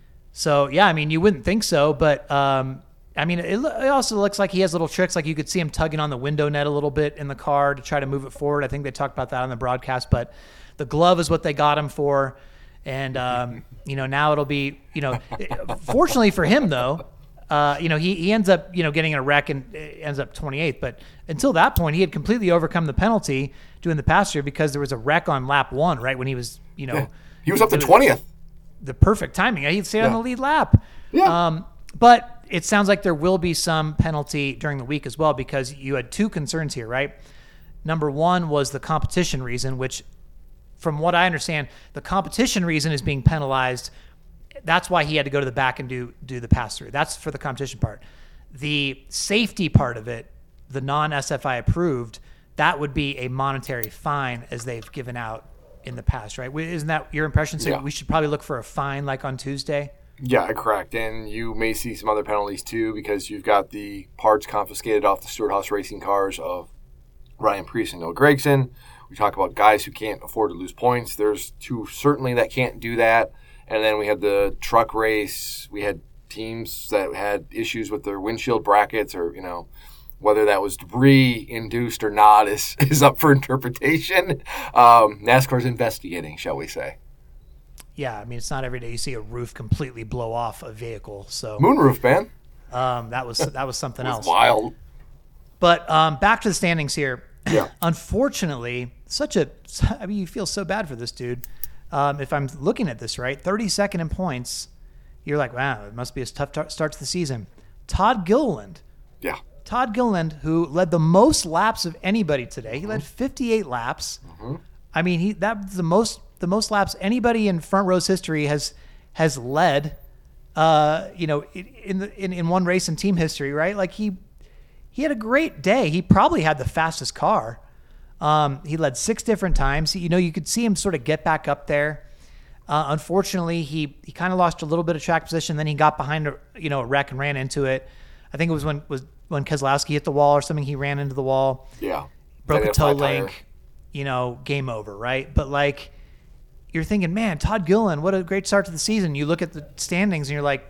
So, yeah, I mean, you wouldn't think so, but, um, I mean, it, it also looks like he has little tricks. Like you could see him tugging on the window net a little bit in the car to try to move it forward. I think they talked about that on the broadcast, but the glove is what they got him for. And, um, you know, now it'll be, you know, fortunately for him, though, uh, you know, he, he ends up, you know, getting in a wreck and ends up twenty-eighth. But until that point, he had completely overcome the penalty doing the pass through because there was a wreck on lap one, right, when he was, you know. Yeah. He was up to it was- twentieth. the perfect timing. He'd stay on Yeah. the lead lap. Yeah. Um, but it sounds like there will be some penalty during the week as well because you had two concerns here, right? Number one was the competition reason, which from what I understand, the competition reason is being penalized. That's why he had to go to the back and do do the pass through. That's for the competition part. The safety part of it, the non-S F I approved, that would be a monetary fine as they've given out in the past, right? Isn't that your impression? So Yeah. we should probably look for a fine like on Tuesday. Yeah, correct. And you may see some other penalties too because you've got the parts confiscated off the Stewart-Haas racing cars of Ryan Preece and Noah Gragson. We talk about guys who can't afford to lose points. There's two certainly that can't do that. And then we had the truck race. We had teams that had issues with their windshield brackets or, you know, whether that was debris induced or not is, is up for interpretation. Um, NASCAR's investigating, shall we say. Yeah, I mean, it's not every day you see a roof completely blow off a vehicle. So Moonroof, man. um, that was that was something It was else. wild. But um, back to the standings here. Yeah. Unfortunately, such a I mean, you feel so bad for this dude. Um, if I'm looking at this right, thirty-second in points, you're like, wow, it must be a tough t- start to the season. Todd Gilliland. Yeah. Todd Gilliland, who led the most laps of anybody today. He led fifty-eight laps. Mm-hmm. I mean, he that's the most the most laps anybody in Front Row's history has has led. Uh, you know, in in, the, in in one race in team history, right? Like he he had a great day. He probably had the fastest car. Um, he led six different times. You know, you could see him sort of get back up there. Uh, unfortunately, he, he kind of lost a little bit of track position. Then he got behind a, you know, a wreck and ran into it. I think it was when was when Keselowski hit the wall or something. He ran into the wall. Yeah. Broke Then a a flat toe tire. link. You know, game over, right? But like, you're thinking, man, Todd Gilliland, what a great start to the season. You look at the standings and you're like,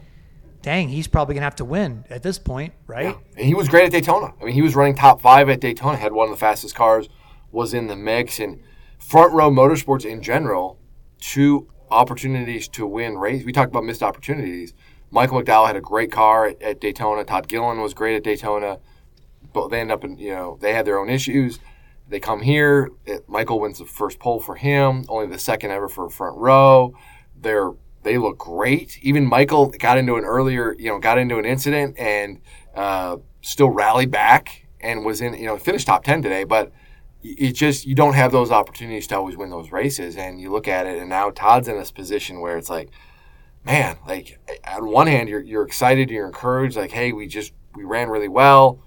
dang, he's probably going to have to win at this point, right? Yeah. And he was great at Daytona. I mean, he was running top five at Daytona, had one of the fastest cars, was in the mix. And front row motorsports in general, two opportunities to win race. We talked about missed opportunities. Michael McDowell had a great car at, at Daytona. Todd Gilliland was great at Daytona. But they end up in, you know, they had their own issues. They come here. It, Michael wins the first pole for him, only the second ever for front row. They're They look great. Even Michael got into an earlier, you know, got into an incident and uh, still rallied back and was in, you know, finished top ten today. But it just, you don't have those opportunities to always win those races. And you look at it, and now Todd's in this position where it's like, man, like on one hand, you're you're excited, you're encouraged, like, hey, we just we ran really well.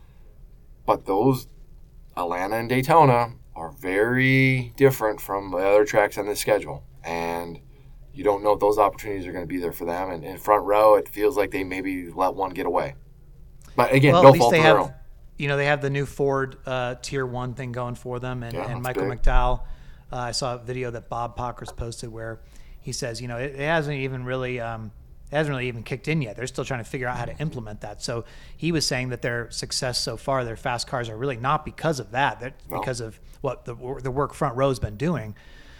But those Atlanta and Daytona are very different from the other tracks on this schedule, and you don't know if those opportunities are going to be there for them. And in front row, it feels like they maybe let one get away. But again, well, no at least fault they of their have, own. you know, they have the new Ford uh, Tier One thing going for them, and, Yeah, and that's Michael big. McDowell. Uh, I saw a video that Bob Pockers posted where he says, you know, it, it hasn't even really, um, it hasn't really even kicked in yet. They're still trying to figure out how to implement that. So he was saying that their success so far, their fast cars, are really not because of that. They're No. because of what the the work front row's been doing.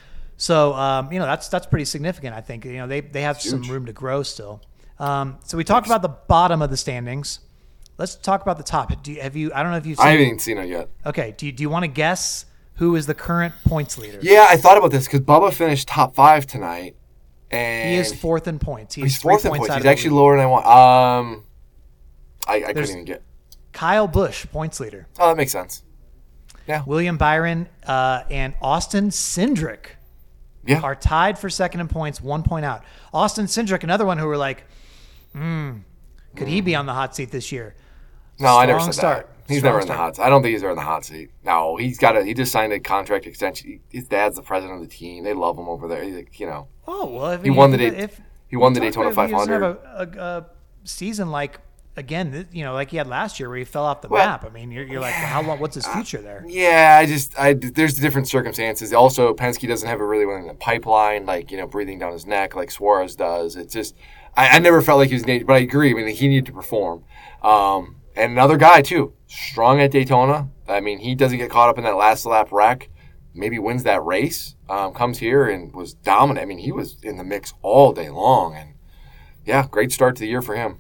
So, um, you know, that's that's pretty significant, I think. You know, they, they have some huge. room to grow still. Um, so we talked about the bottom of the standings. Let's talk about the top. Do you, have you? I don't know if you've seen. I haven't even seen it yet. Okay. Do you, do you want to guess who is the current points leader? Yeah, I thought about this because Bubba finished top five tonight. And He is fourth in points. He's, He's three fourth in points points. out He's of the actually lead. lower than I want. Um, I, I couldn't There's- even get. Kyle Busch, points leader. Oh, that makes sense. William Byron uh, and Austin Cindric Yeah. are tied for second in points, one point out. Austin Cindric, another one who were like, hmm, could he be on the hot seat this year? No, I never Strong said start. that. He's Strong never in the start. hot seat. I don't think he's ever in the hot seat. No, he's got a. He just signed a contract extension. He- His dad's the president of the team. They love him over there. He's like, you know, Oh, well, if He won the if- Day- if- he won the we talked Daytona about if he doesn't five have A, a, a season like again, th- you know, like he had last year where he fell off the Well, map. I mean, you're, you're like, how long? What's his future there? yeah. I just, I there's different circumstances. Also, Penske doesn't have a really one in the pipeline, like you know, breathing down his neck like Suarez does. It's just, I, I never felt like he was, needed, but I agree. I mean, he needed to perform. Um, and another guy too, strong at Daytona. I mean, he doesn't get caught up in that last lap wreck. Maybe wins that race. Um, comes here and was dominant. I mean, he was in the mix all day long, and yeah, great start to the year for him.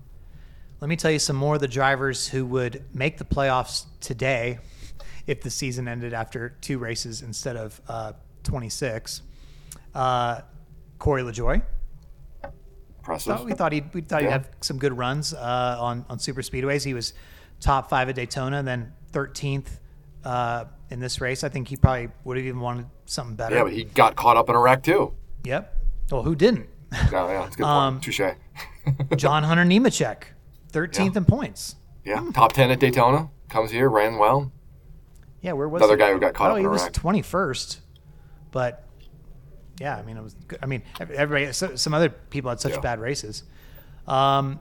Let me tell you some more of the drivers who would make the playoffs today if the season ended after two races instead of uh, twenty-six. Uh, Corey LaJoie. Impressive. Thought, we thought he'd we thought he'd Yeah. have some good runs uh, on on super speedways. He was top five at Daytona, then thirteenth uh, in this race. I think he probably would have even wanted something better. Yeah, but he got caught up in a wreck too. Yep. Well, who didn't? No, yeah, that's a good Um, point. Touche. John Hunter Nemechek, thirteenth Yeah. in points. Yeah, top ten at Daytona. Comes here, ran well. Yeah, where was Another he? guy who got caught oh, up in he a was wreck. twenty-first, but yeah, I mean it was. Good. I mean everybody. So, some other people had such Yeah. bad races. Um,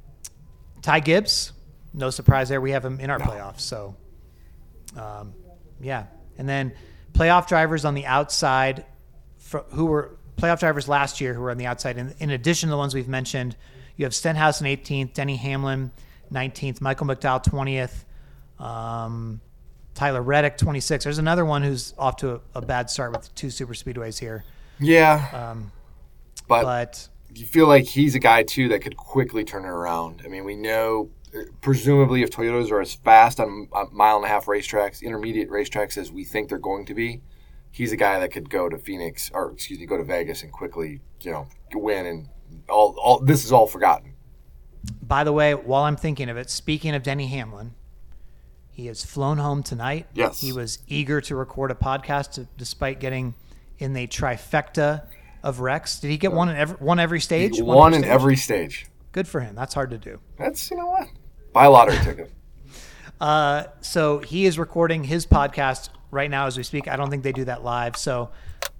Ty Gibbs, no surprise there. We have him in our playoffs, so um, yeah. And then playoff drivers on the outside, for, who were playoff drivers last year, who were on the outside. In, in addition to the ones we've mentioned, you have Stenhouse in eighteenth, Denny Hamlin nineteenth, Michael McDowell twentieth. Um, Tyler Reddick, twenty-six. There's another one who's off to a, a bad start with two super speedways here. Yeah, Um, but, but you feel like he's a guy too that could quickly turn it around. I mean, we know uh, presumably if Toyotas are as fast on, on mile and a half racetracks, intermediate racetracks as we think they're going to be, he's a guy that could go to Phoenix or excuse me, go to Vegas and quickly, you know, win. And all, all this is all forgotten. by the way, while I'm thinking of it, speaking of Denny Hamlin, he has flown home tonight. Yes. He was eager to record a podcast despite getting in the trifecta of wrecks. Did he get one in every, one every stage? He won in stage? every stage. Good for him. That's hard to do. That's, you know what? Buy a lottery ticket. Uh, so he is recording his podcast right now as we speak. I don't think they do that live. So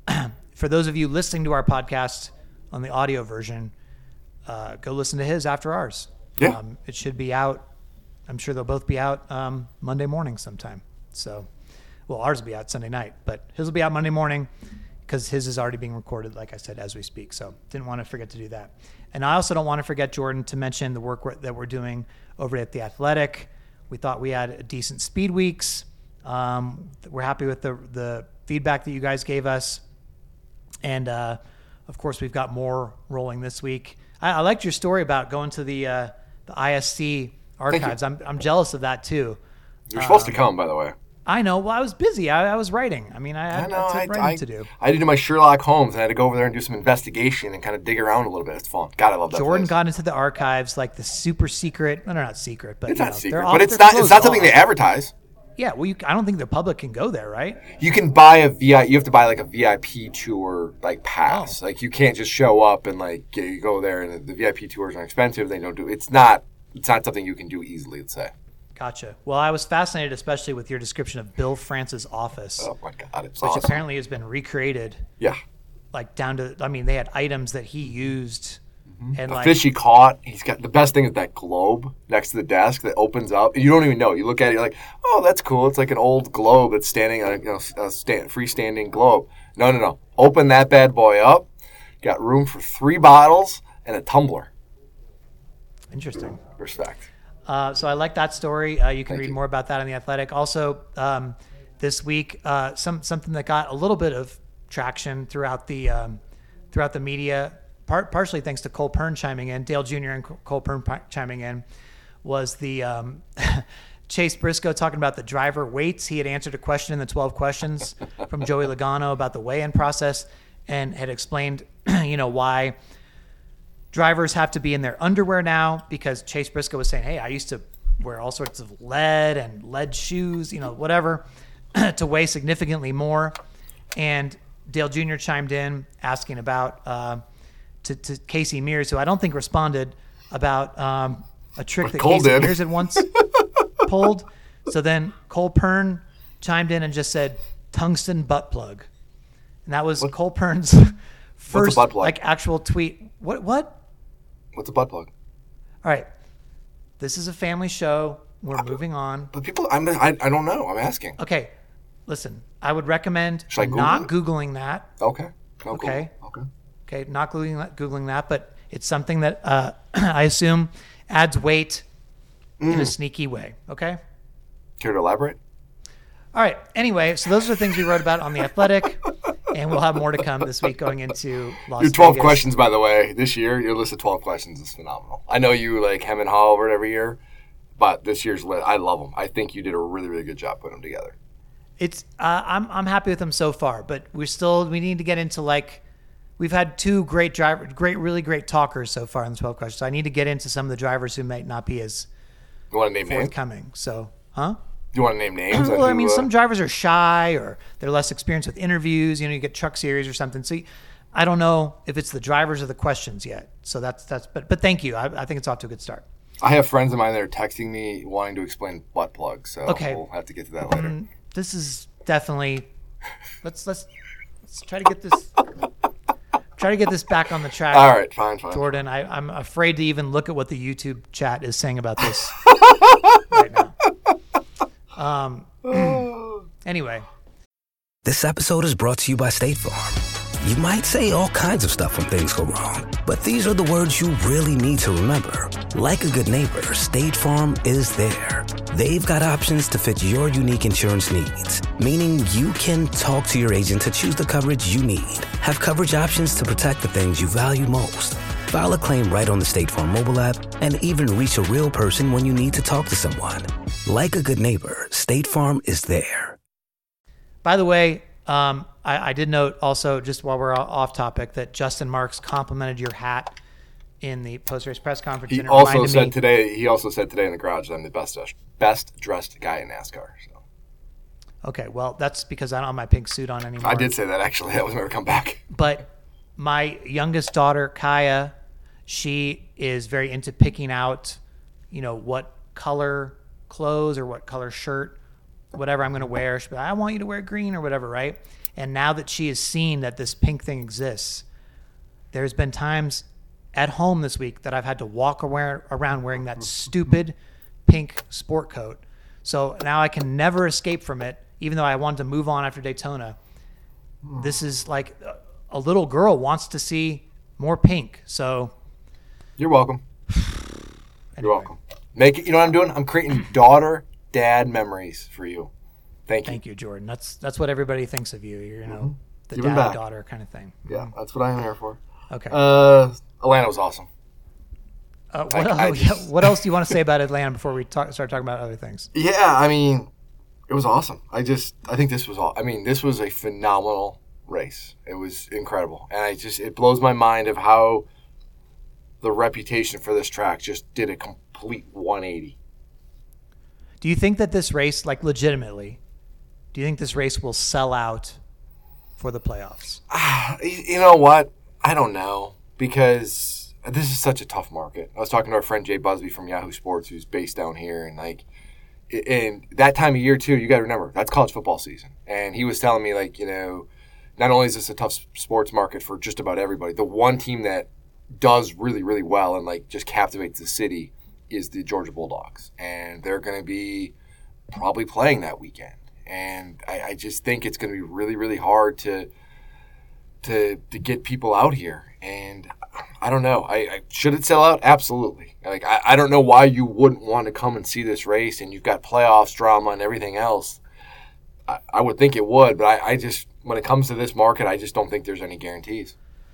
for those of you listening to our podcast on the audio version, uh, go listen to his after ours. Yeah. Um, it should be out. I'm sure they'll both be out um, Monday morning sometime. So, well, ours will be out Sunday night, but his will be out Monday morning because his is already being recorded, like I said, as we speak. So didn't want to forget to do that. And I also don't want to forget, Jordan, to mention the work we're, that we're doing over at The Athletic. We thought we had a decent speed weeks. Um, we're happy with the the feedback that you guys gave us. And, uh, of course, we've got more rolling this week. I, I liked your story about going to the uh, the I S C archives. I'm I'm jealous of that, too. You're supposed um, to come, by the way. I know. Well, I was busy. I, I was writing. I mean, I, I, I know. I I, had writing I, to do. I had to do my Sherlock Holmes, and I had to go over there and do some investigation and kind of dig around a little bit. It's fun. God, I love that Jordan place. got into the archives, like the super secret. No, no, not secret, but It's you not know, secret, they're but off- it's they're not. It's closed not something off. they advertise. Yeah, well, you, I don't think the public can go there, right? You can buy a V I. You have to buy like a V I P tour, like pass. Oh. Like you can't just show up and like get, you go there, and the V I P tours are expensive. They don't do. It's not. It's not something you can do easily. Let's say. Gotcha. Well, I was fascinated, especially with your description of Bill France's office, Oh my God, it's which awesome. apparently has been recreated, Yeah. like down to. I mean, they had items that he used, and The like fish he caught. He's got the best thing is that globe next to the desk that opens up. And you don't even know. You look at it, you're like, oh, that's cool. It's like an old globe that's standing on a, you know, a stand, freestanding globe. No, no, no. Open that bad boy up. Got room for three bottles and a tumbler. interesting. Respect. Uh, so I like that story. Uh, you can Thank read you. more about that on The Athletic. Also, um, this week, uh, some something that got a little bit of traction throughout the um, throughout the media, part, partially thanks to Cole Pern chiming in, Dale Junior and Cole Pern pi- chiming in, was the um, Chase Briscoe talking about the driver weights. He had answered a question in the twelve questions from Joey Logano about the weigh-in process and had explained, you know, why drivers have to be in their underwear now, because Chase Briscoe was saying, hey, I used to wear all sorts of lead and lead shoes, you know, whatever, to weigh significantly more. And Dale Junior chimed in asking about, uh, to, to Casey Mears, who I don't think responded, about um, a trick that Cole Casey did. Mears had once pulled. So then Cole Pern chimed in and just said, tungsten butt plug. And that was Cole Pern's first butt plug? like actual tweet. What, what? What's a butt plug? All right. This is a family show. We're moving on. But people, I'm, I, I don't know. I'm asking. Okay. Listen, I would recommend Should I Google not it? Googling that. Okay. No, Okay. Cool. Okay. Okay. Not Googling that, Googling that, but it's something that uh, I assume adds weight Mm. in a sneaky way. Okay. Care to elaborate? All right. Anyway, so those are the things we wrote about on The Athletic, and we'll have more to come this week going into Las Your twelve Vegas. questions, by the way, this year, your list of twelve questions is phenomenal. I know you like hem and haw over it every year, but this year's list, I love them. I think you did a really, really good job putting them together. It's uh, I'm I'm happy with them so far, but we're still we need to get into like we've had two great driver, great really great talkers so far in the twelve questions. So I need to get into some of the drivers who might not be as You want to name names? forthcoming. So, huh? Do you want to name names? Well, I Who, mean, uh, some drivers are shy or they're less experienced with interviews. You know, you get Truck Series or something. So I don't know if it's the drivers or the questions yet. So that's that's. But but thank you. I, I think it's off to a good start. I have friends of mine that are texting me wanting to explain butt plugs, so Okay. we'll have to get to that later. Mm, This is definitely. Let's let's let's try to get this. Try to get this back on the track. All right, fine, fine. Jordan, I, I'm afraid to even look at what the YouTube chat is saying about this right now. Um, anyway, This episode is brought to you by State Farm. You might say all kinds of stuff when things go wrong, but these are the words you really need to remember. Like a good neighbor, State Farm is there. They've got options to fit your unique insurance needs, meaning you can talk to your agent to choose the coverage you need, have coverage options to protect the things you value most, file a claim right on the State Farm mobile app, and even reach a real person when you need to talk to someone. Like a good neighbor, State Farm is there. by the way, um, I, I did note also, just while we're off topic, that Justin Marks complimented your hat in the post-race press conference. He and it also reminded said me, today. He also said today in the garage that I'm the best dressed, best dressed guy in NASCAR. So Okay, well, that's because I don't have my pink suit on anymore. I did say that actually. That was never come back. But my youngest daughter, Kaya, she is very into picking out, you know, what color clothes or what color shirt whatever I'm going to wear. She'll be like, I want you to wear green or whatever, right? And now that she has seen that this pink thing exists, there's been times at home this week that I've had to walk around wearing that stupid pink sport coat. So now I can never escape from it, even though I wanted to move on after Daytona. This is like a little girl wants to see more pink. So you're welcome. Anyway. You're welcome. Make it. You know what I'm doing? I'm creating daughter dad memories for you. Thank you. Thank you, Jordan. That's that's what everybody thinks of you. You're, you know, mm-hmm. the Giving dad back. daughter kind of thing. Yeah, that's what I'm here for. Okay. Uh, Atlanta was awesome. Uh, what, I, I else, just, what else do you want to say about Atlanta before we talk, start talking about other things? Yeah, I mean, it was awesome. I just, I think this was all. I mean, this was a phenomenal race. It was incredible, and I just, it blows my mind of how the reputation for this track just did a complete one eighty. Do you think that this race, like legitimately, do you think this race will sell out for the playoffs? You know what? I don't know, because this is such a tough market. I was talking to our friend Jay Busby from Yahoo Sports, who's based down here, and like, and that time of year too, you got to remember that's college football season, and he was telling me like, you know, not only is this a tough sports market for just about everybody, the one team that does really, really well and like just captivates the city is the Georgia Bulldogs, and they're going to be probably playing that weekend. And I, I just think it's going to be really, really hard to to to get people out here. And I don't know. I, I should it sell out? Absolutely. Like I, I don't know why you wouldn't want to come and see this race, and you've got playoffs drama and everything else. I, I would think it would, but I, I just when it comes to this market, I just don't think there's any guarantees.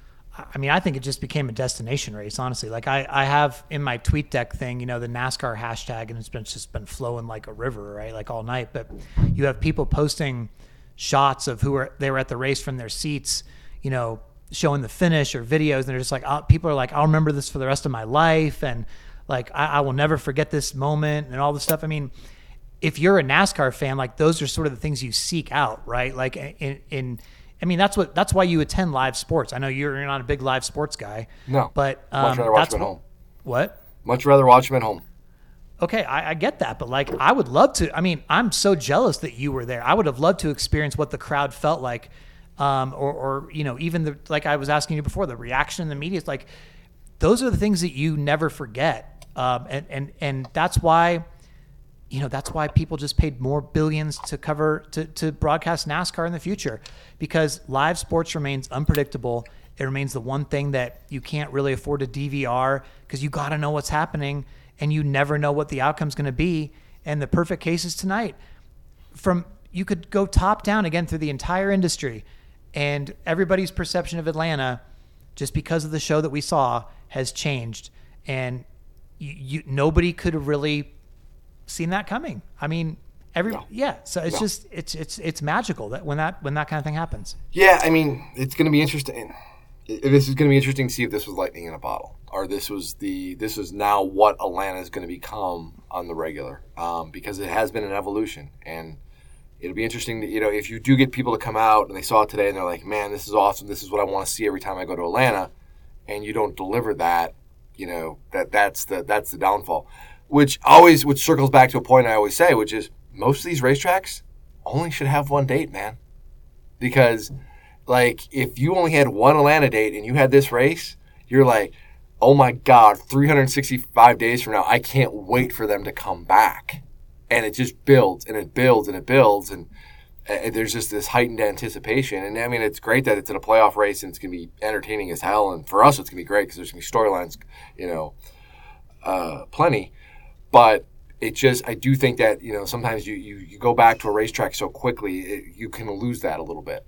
I mean, I think it just became a destination race, honestly. Like I, I have in my tweet deck thing, you know, the NASCAR hashtag, and it's been just been flowing like a river, right? Like all night. But you have people posting shots of who are they were at the race from their seats, you know, showing the finish or videos, and they're just like, oh, people are like, I'll remember this for the rest of my life, and like I, I will never forget this moment and all this stuff. I mean, if you're a NASCAR fan, like those are sort of the things you seek out, right? Like in in I mean, that's what that's why you attend live sports. I know you're, you're not a big live sports guy. No. But um, much rather watch that's them at what, home. What? Much rather watch them at home. Okay, I, I get that, but like I would love to. I mean, I'm so jealous that you were there. I would have loved to experience what the crowd felt like, um, or, or you know, even the like I was asking you before, the reaction in the media. It's like those are the things that you never forget, um, and and and that's why. You know, that's why people just paid more billions to cover, to, to broadcast NASCAR in the future, because live sports remains unpredictable. It remains the one thing that you can't really afford to D V R because you got to know what's happening and you never know what the outcome's going to be. And the perfect case is tonight. From you could go top down again through the entire industry, and everybody's perception of Atlanta, just because of the show that we saw, has changed. And you, you nobody could have really seen that coming. I mean, every no. yeah. So it's no. just it's it's it's magical that when that when that kind of thing happens. Yeah, I mean, it's going to be interesting. This is going to be interesting to see if this was lightning in a bottle, or this was the this is now what Atlanta is going to become on the regular, um, because it has been an evolution, and it'll be interesting to, you know, if you do get people to come out and they saw it today and they're like, man, this is awesome. This is what I want to see every time I go to Atlanta, and you don't deliver that, you know, that that's the that's the downfall. Which always, which circles back to a point I always say, which is most of these racetracks only should have one date, man. Because, like, if you only had one Atlanta date and you had this race, you're like, oh my God, three hundred sixty-five days from now, I can't wait for them to come back. And it just builds and it builds and it builds, and, and there's just this heightened anticipation. And I mean, it's great that it's in a playoff race and it's going to be entertaining as hell. And for us, it's going to be great because there's going to be storylines, you know, uh, plenty. But it just, I do think that, you know, sometimes you, you, you go back to a racetrack so quickly, it, you can lose that a little bit.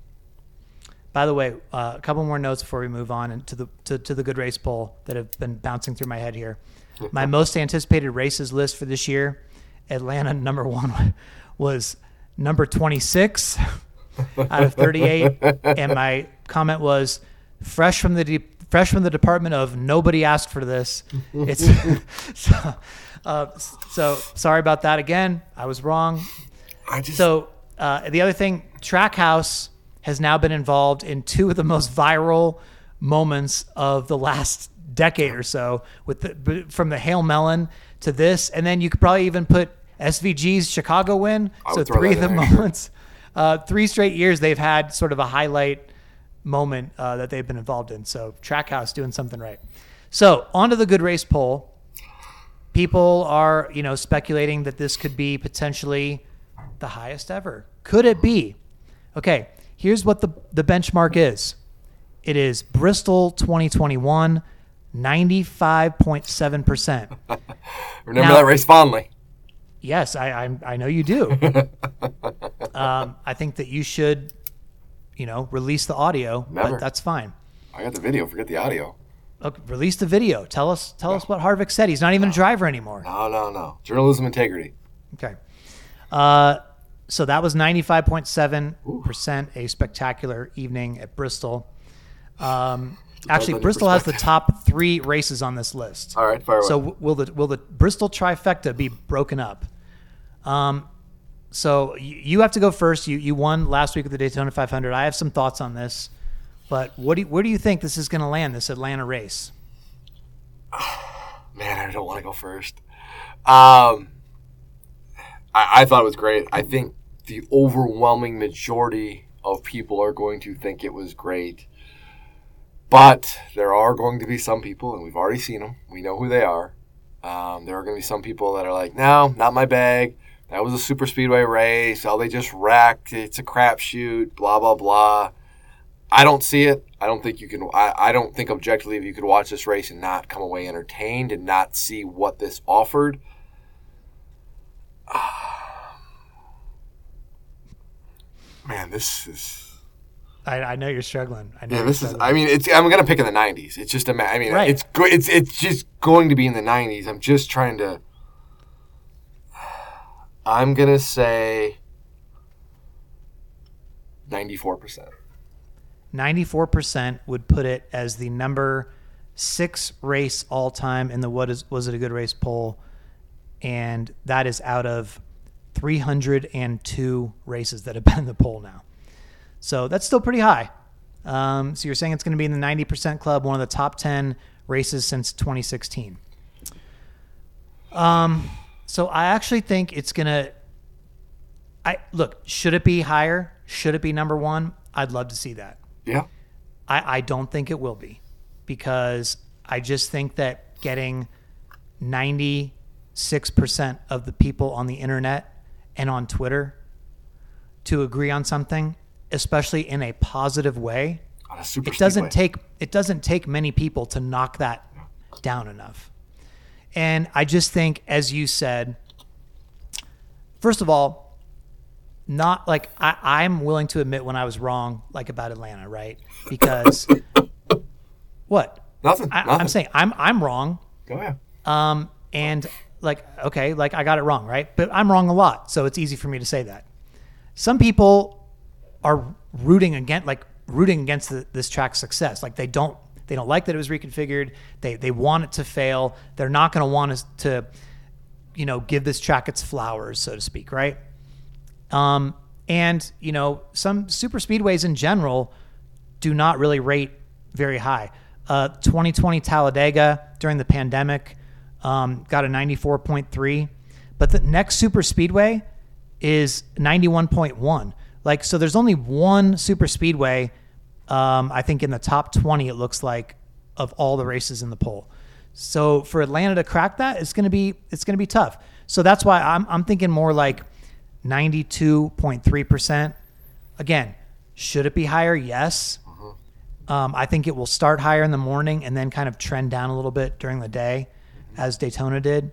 By the way, uh, a couple more notes before we move on into the to, to the good race poll that have been bouncing through my head here. My most anticipated races list for this year, Atlanta number one was number twenty-six out of thirty-eight, and my comment was fresh from the de- fresh from the department of nobody asked for this. It's so. Uh, so sorry about that again. I was wrong. I just, so uh, the other thing, Trackhouse has now been involved in two of the most viral moments of the last decade or so, with the, from the Hail Melon to this, and then you could probably even put S V G's Chicago win. I So would throw three that of the in there, sure. moments, uh, three straight years they've had sort of a highlight moment uh, that they've been involved in. So Trackhouse doing something right. So on to the Good Race poll. People are, you know, speculating that this could be potentially the highest ever. Could it be? Okay, here's what the, the benchmark is. It is Bristol twenty twenty-one, ninety-five point seven percent. Remember Now- that race fondly. Yes, I, I I know you do. um, I think that you should, you know, release the audio, Never. but that's fine. I got the video. Forget the audio. Okay, release the video. Tell us tell us what Harvick said. He's not even a driver anymore. No, no, no. Journalism integrity. Okay. Uh, so that was ninety-five point seven percent, a spectacular evening at Bristol. Um, actually, any Bristol has the perspective. top three races on this list. All right, fire away. So w- will the will the Bristol trifecta be broken up? Um, so y- you have to go first. You you won last week at the Daytona five hundred. I have some thoughts on this, but what do you, where do you think this is going to land? This Atlanta race? Man, I don't want to go first. Um, I, I thought it was great. I think the overwhelming majority of people are going to think it was great. But there are going to be some people, and we've already seen them. We know who they are. Um, there are going to be some people that are like, no, not my bag. That was a super speedway race. Oh, they just wrecked. It's a crapshoot, blah, blah, blah. I don't see it. I don't think you can. I, I don't think objectively if you could watch this race and not come away entertained and not see what this offered. Man, this is. I, I know you're struggling. I know Yeah, you're this is. struggling. I mean, it's. I'm gonna pick in the nineties. It's just a. ma- I mean, Right. it's go, it's it's just going to be in the nineties. I'm just trying to. I'm gonna say. Ninety-four percent. ninety-four percent would put it as the number six race all time in the what is was it a good race poll, and that is out of three hundred two races that have been in the poll now. So that's still pretty high. Um, so you're saying it's going to be in the ninety percent club, one of the top ten races since twenty sixteen. Um, so I actually think it's going to. I look. Should it be higher? Should it be number one? I'd love to see that. Yeah. I, I don't think it will be, because I just think that getting ninety-six percent of the people on the internet and on Twitter to agree on something, especially in a positive way, On a super it doesn't speedway. take it doesn't take many people to knock that down enough. And I just think, as you said, first of all, not like I, I'm willing to admit when I was wrong, like about Atlanta, right? Because what? Nothing. I, nothing. I'm saying I'm I'm wrong. Go ahead. Um, and like, okay, like I got it wrong, right? But I'm wrong a lot, so it's easy for me to say that. Some people are rooting against, like rooting against the, this track's success. Like they don't, they don't like that it was reconfigured. They they want it to fail. They're not going to want us to, you know, give this track its flowers, so to speak, right? Um, and you know, some super speedways in general do not really rate very high. Uh, twenty twenty Talladega during the pandemic um, got a ninety-four point three, but the next super speedway is ninety-one point one. Like, so there's only one super speedway, um, I think in the top twenty, it looks like, of all the races in the poll. So for Atlanta to crack that, it's going to be, it's going to be tough. So that's why I'm, I'm thinking more like ninety-two point three percent. Again, should it be higher? Yes. Um, I think it will start higher in the morning and then kind of trend down a little bit during the day, as Daytona did.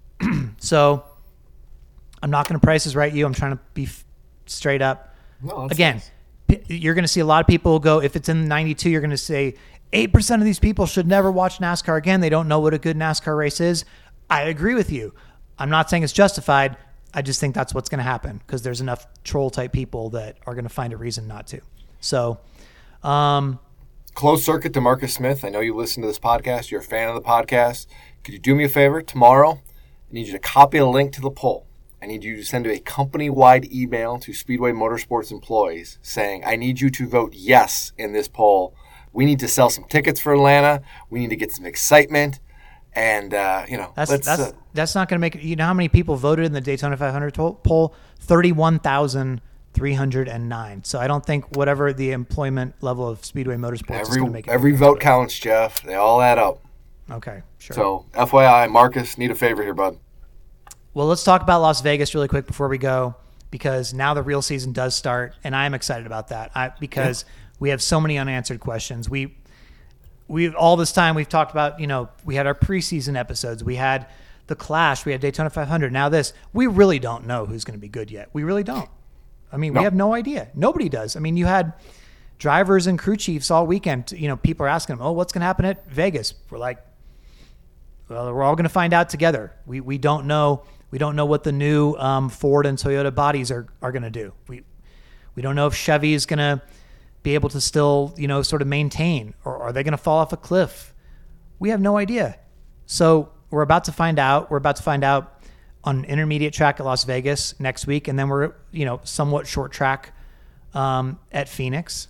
So I'm not going to price is right you. I'm trying to be f- straight up. No, that's Again, nice. p- you're going to see a lot of people go, if it's in ninety-two, you're going to say eight percent of these people should never watch NASCAR again. They don't know what a good NASCAR race is. I agree with you. I'm not saying it's justified. I just think that's what's going to happen because there's enough troll type people that are going to find a reason not to. So, um, Closed circuit to Marcus Smith. I know you listen to this podcast. You're a fan of the podcast. Could you do me a favor? Tomorrow, I need you to copy a link to the poll. I need you to send a company-wide email to Speedway Motorsports employees saying, I need you to vote yes in this poll. We need to sell some tickets for Atlanta. We need to get some excitement. And, uh, you know, That's let's, that's uh, that's not going to make it. You know how many people voted in the Daytona five hundred to- poll? thirty-one thousand three hundred nine. So I don't think whatever the employment level of Speedway Motorsports is every, going to make it. every vote counts, Jeff. They all add up. Okay, sure. So, F Y I, Marcus, need a favor here, bud. Well, let's talk about Las Vegas really quick before we go, because now the real season does start, and I'm excited about that. I, because yeah. we have so many unanswered questions. We we all this time we've talked about, you know, we had our preseason episodes, we had the Clash, we had Daytona five hundred. Now this, we really don't know who's going to be good yet. We really don't. I mean, no. we have no idea. Nobody does. I mean, you had drivers and crew chiefs all weekend. You know, people are asking them, "Oh, what's going to happen at Vegas?" We're like, well, we're all going to find out together. We we don't know. We don't know what the new um, Ford and Toyota bodies are are going to do. We we don't know if Chevy is going to be able to still, you know, sort of maintain, or are they going to fall off a cliff? We have no idea. So we're about to find out. We're about to find out on an intermediate track at Las Vegas next week, and then we're, you know, somewhat short track um, at Phoenix.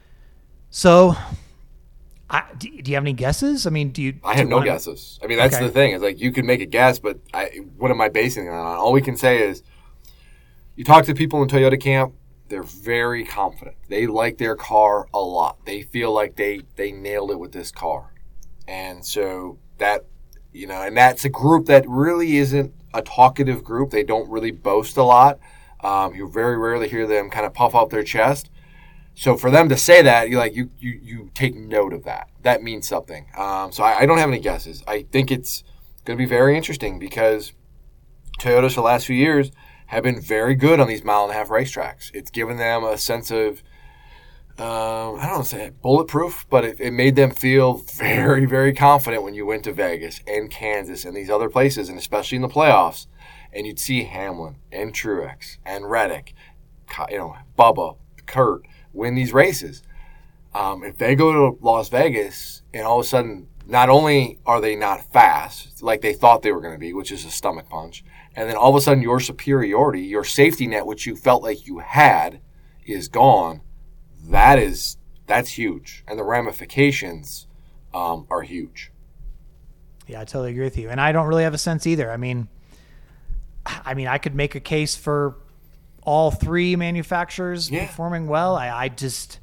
So, I, do, do you have any guesses? I mean, do you? I do have you no wanna... guesses. I mean, that's okay. The thing is, like, you can make a guess, but I, what am I basing it on? All we can say is, you talk to people in Toyota camp, they're very confident. They like their car a lot. They feel like they they nailed it with this car, and so that, you know, and that's a group that really isn't a talkative group. They don't really boast a lot. Um, you very rarely hear them kind of puff out their chest. So for them to say that, you like you you you take note of that. That means something. Um, so I, I don't have any guesses. I think it's going to be very interesting because Toyotas for the last few years have been very good on these mile and a half racetracks. It's given them a sense of, um, I don't want to say bulletproof, but it, it made them feel very, very confident when you went to Vegas and Kansas and these other places, and especially in the playoffs. And you'd see Hamlin and Truex and Reddick, you know, Bubba, Kurt win these races. Um, if they go to Las Vegas and all of a sudden, not only are they not fast like they thought they were going to be, which is a stomach punch, and then all of a sudden your superiority, your safety net, which you felt like you had, is gone. That is that's huge, and the ramifications um, are huge. Yeah, I totally agree with you, and I don't really have a sense either. I mean, I mean, I could make a case for all three manufacturers yeah. performing well. I, I just,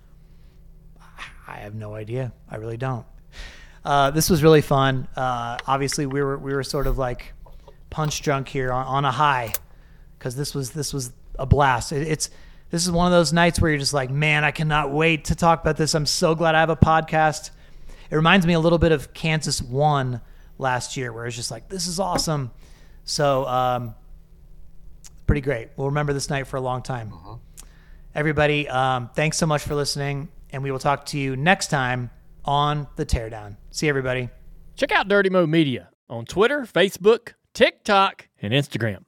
I have no idea. I really don't. Uh, this was really fun. Uh, obviously, we were we were sort of like punch drunk here on, on a high, because this was this was a blast. It, it's this is one of those nights where you're just like, man, I cannot wait to talk about this. I'm so glad I have a podcast. It reminds me a little bit of Kansas one last year, where it's just like, this is awesome. So, um, pretty great. We'll remember this night for a long time. Uh-huh. Everybody, um, thanks so much for listening, and we will talk to you next time on The Teardown. See you, everybody. Check out Dirty Mo Media on Twitter, Facebook, TikTok, and Instagram.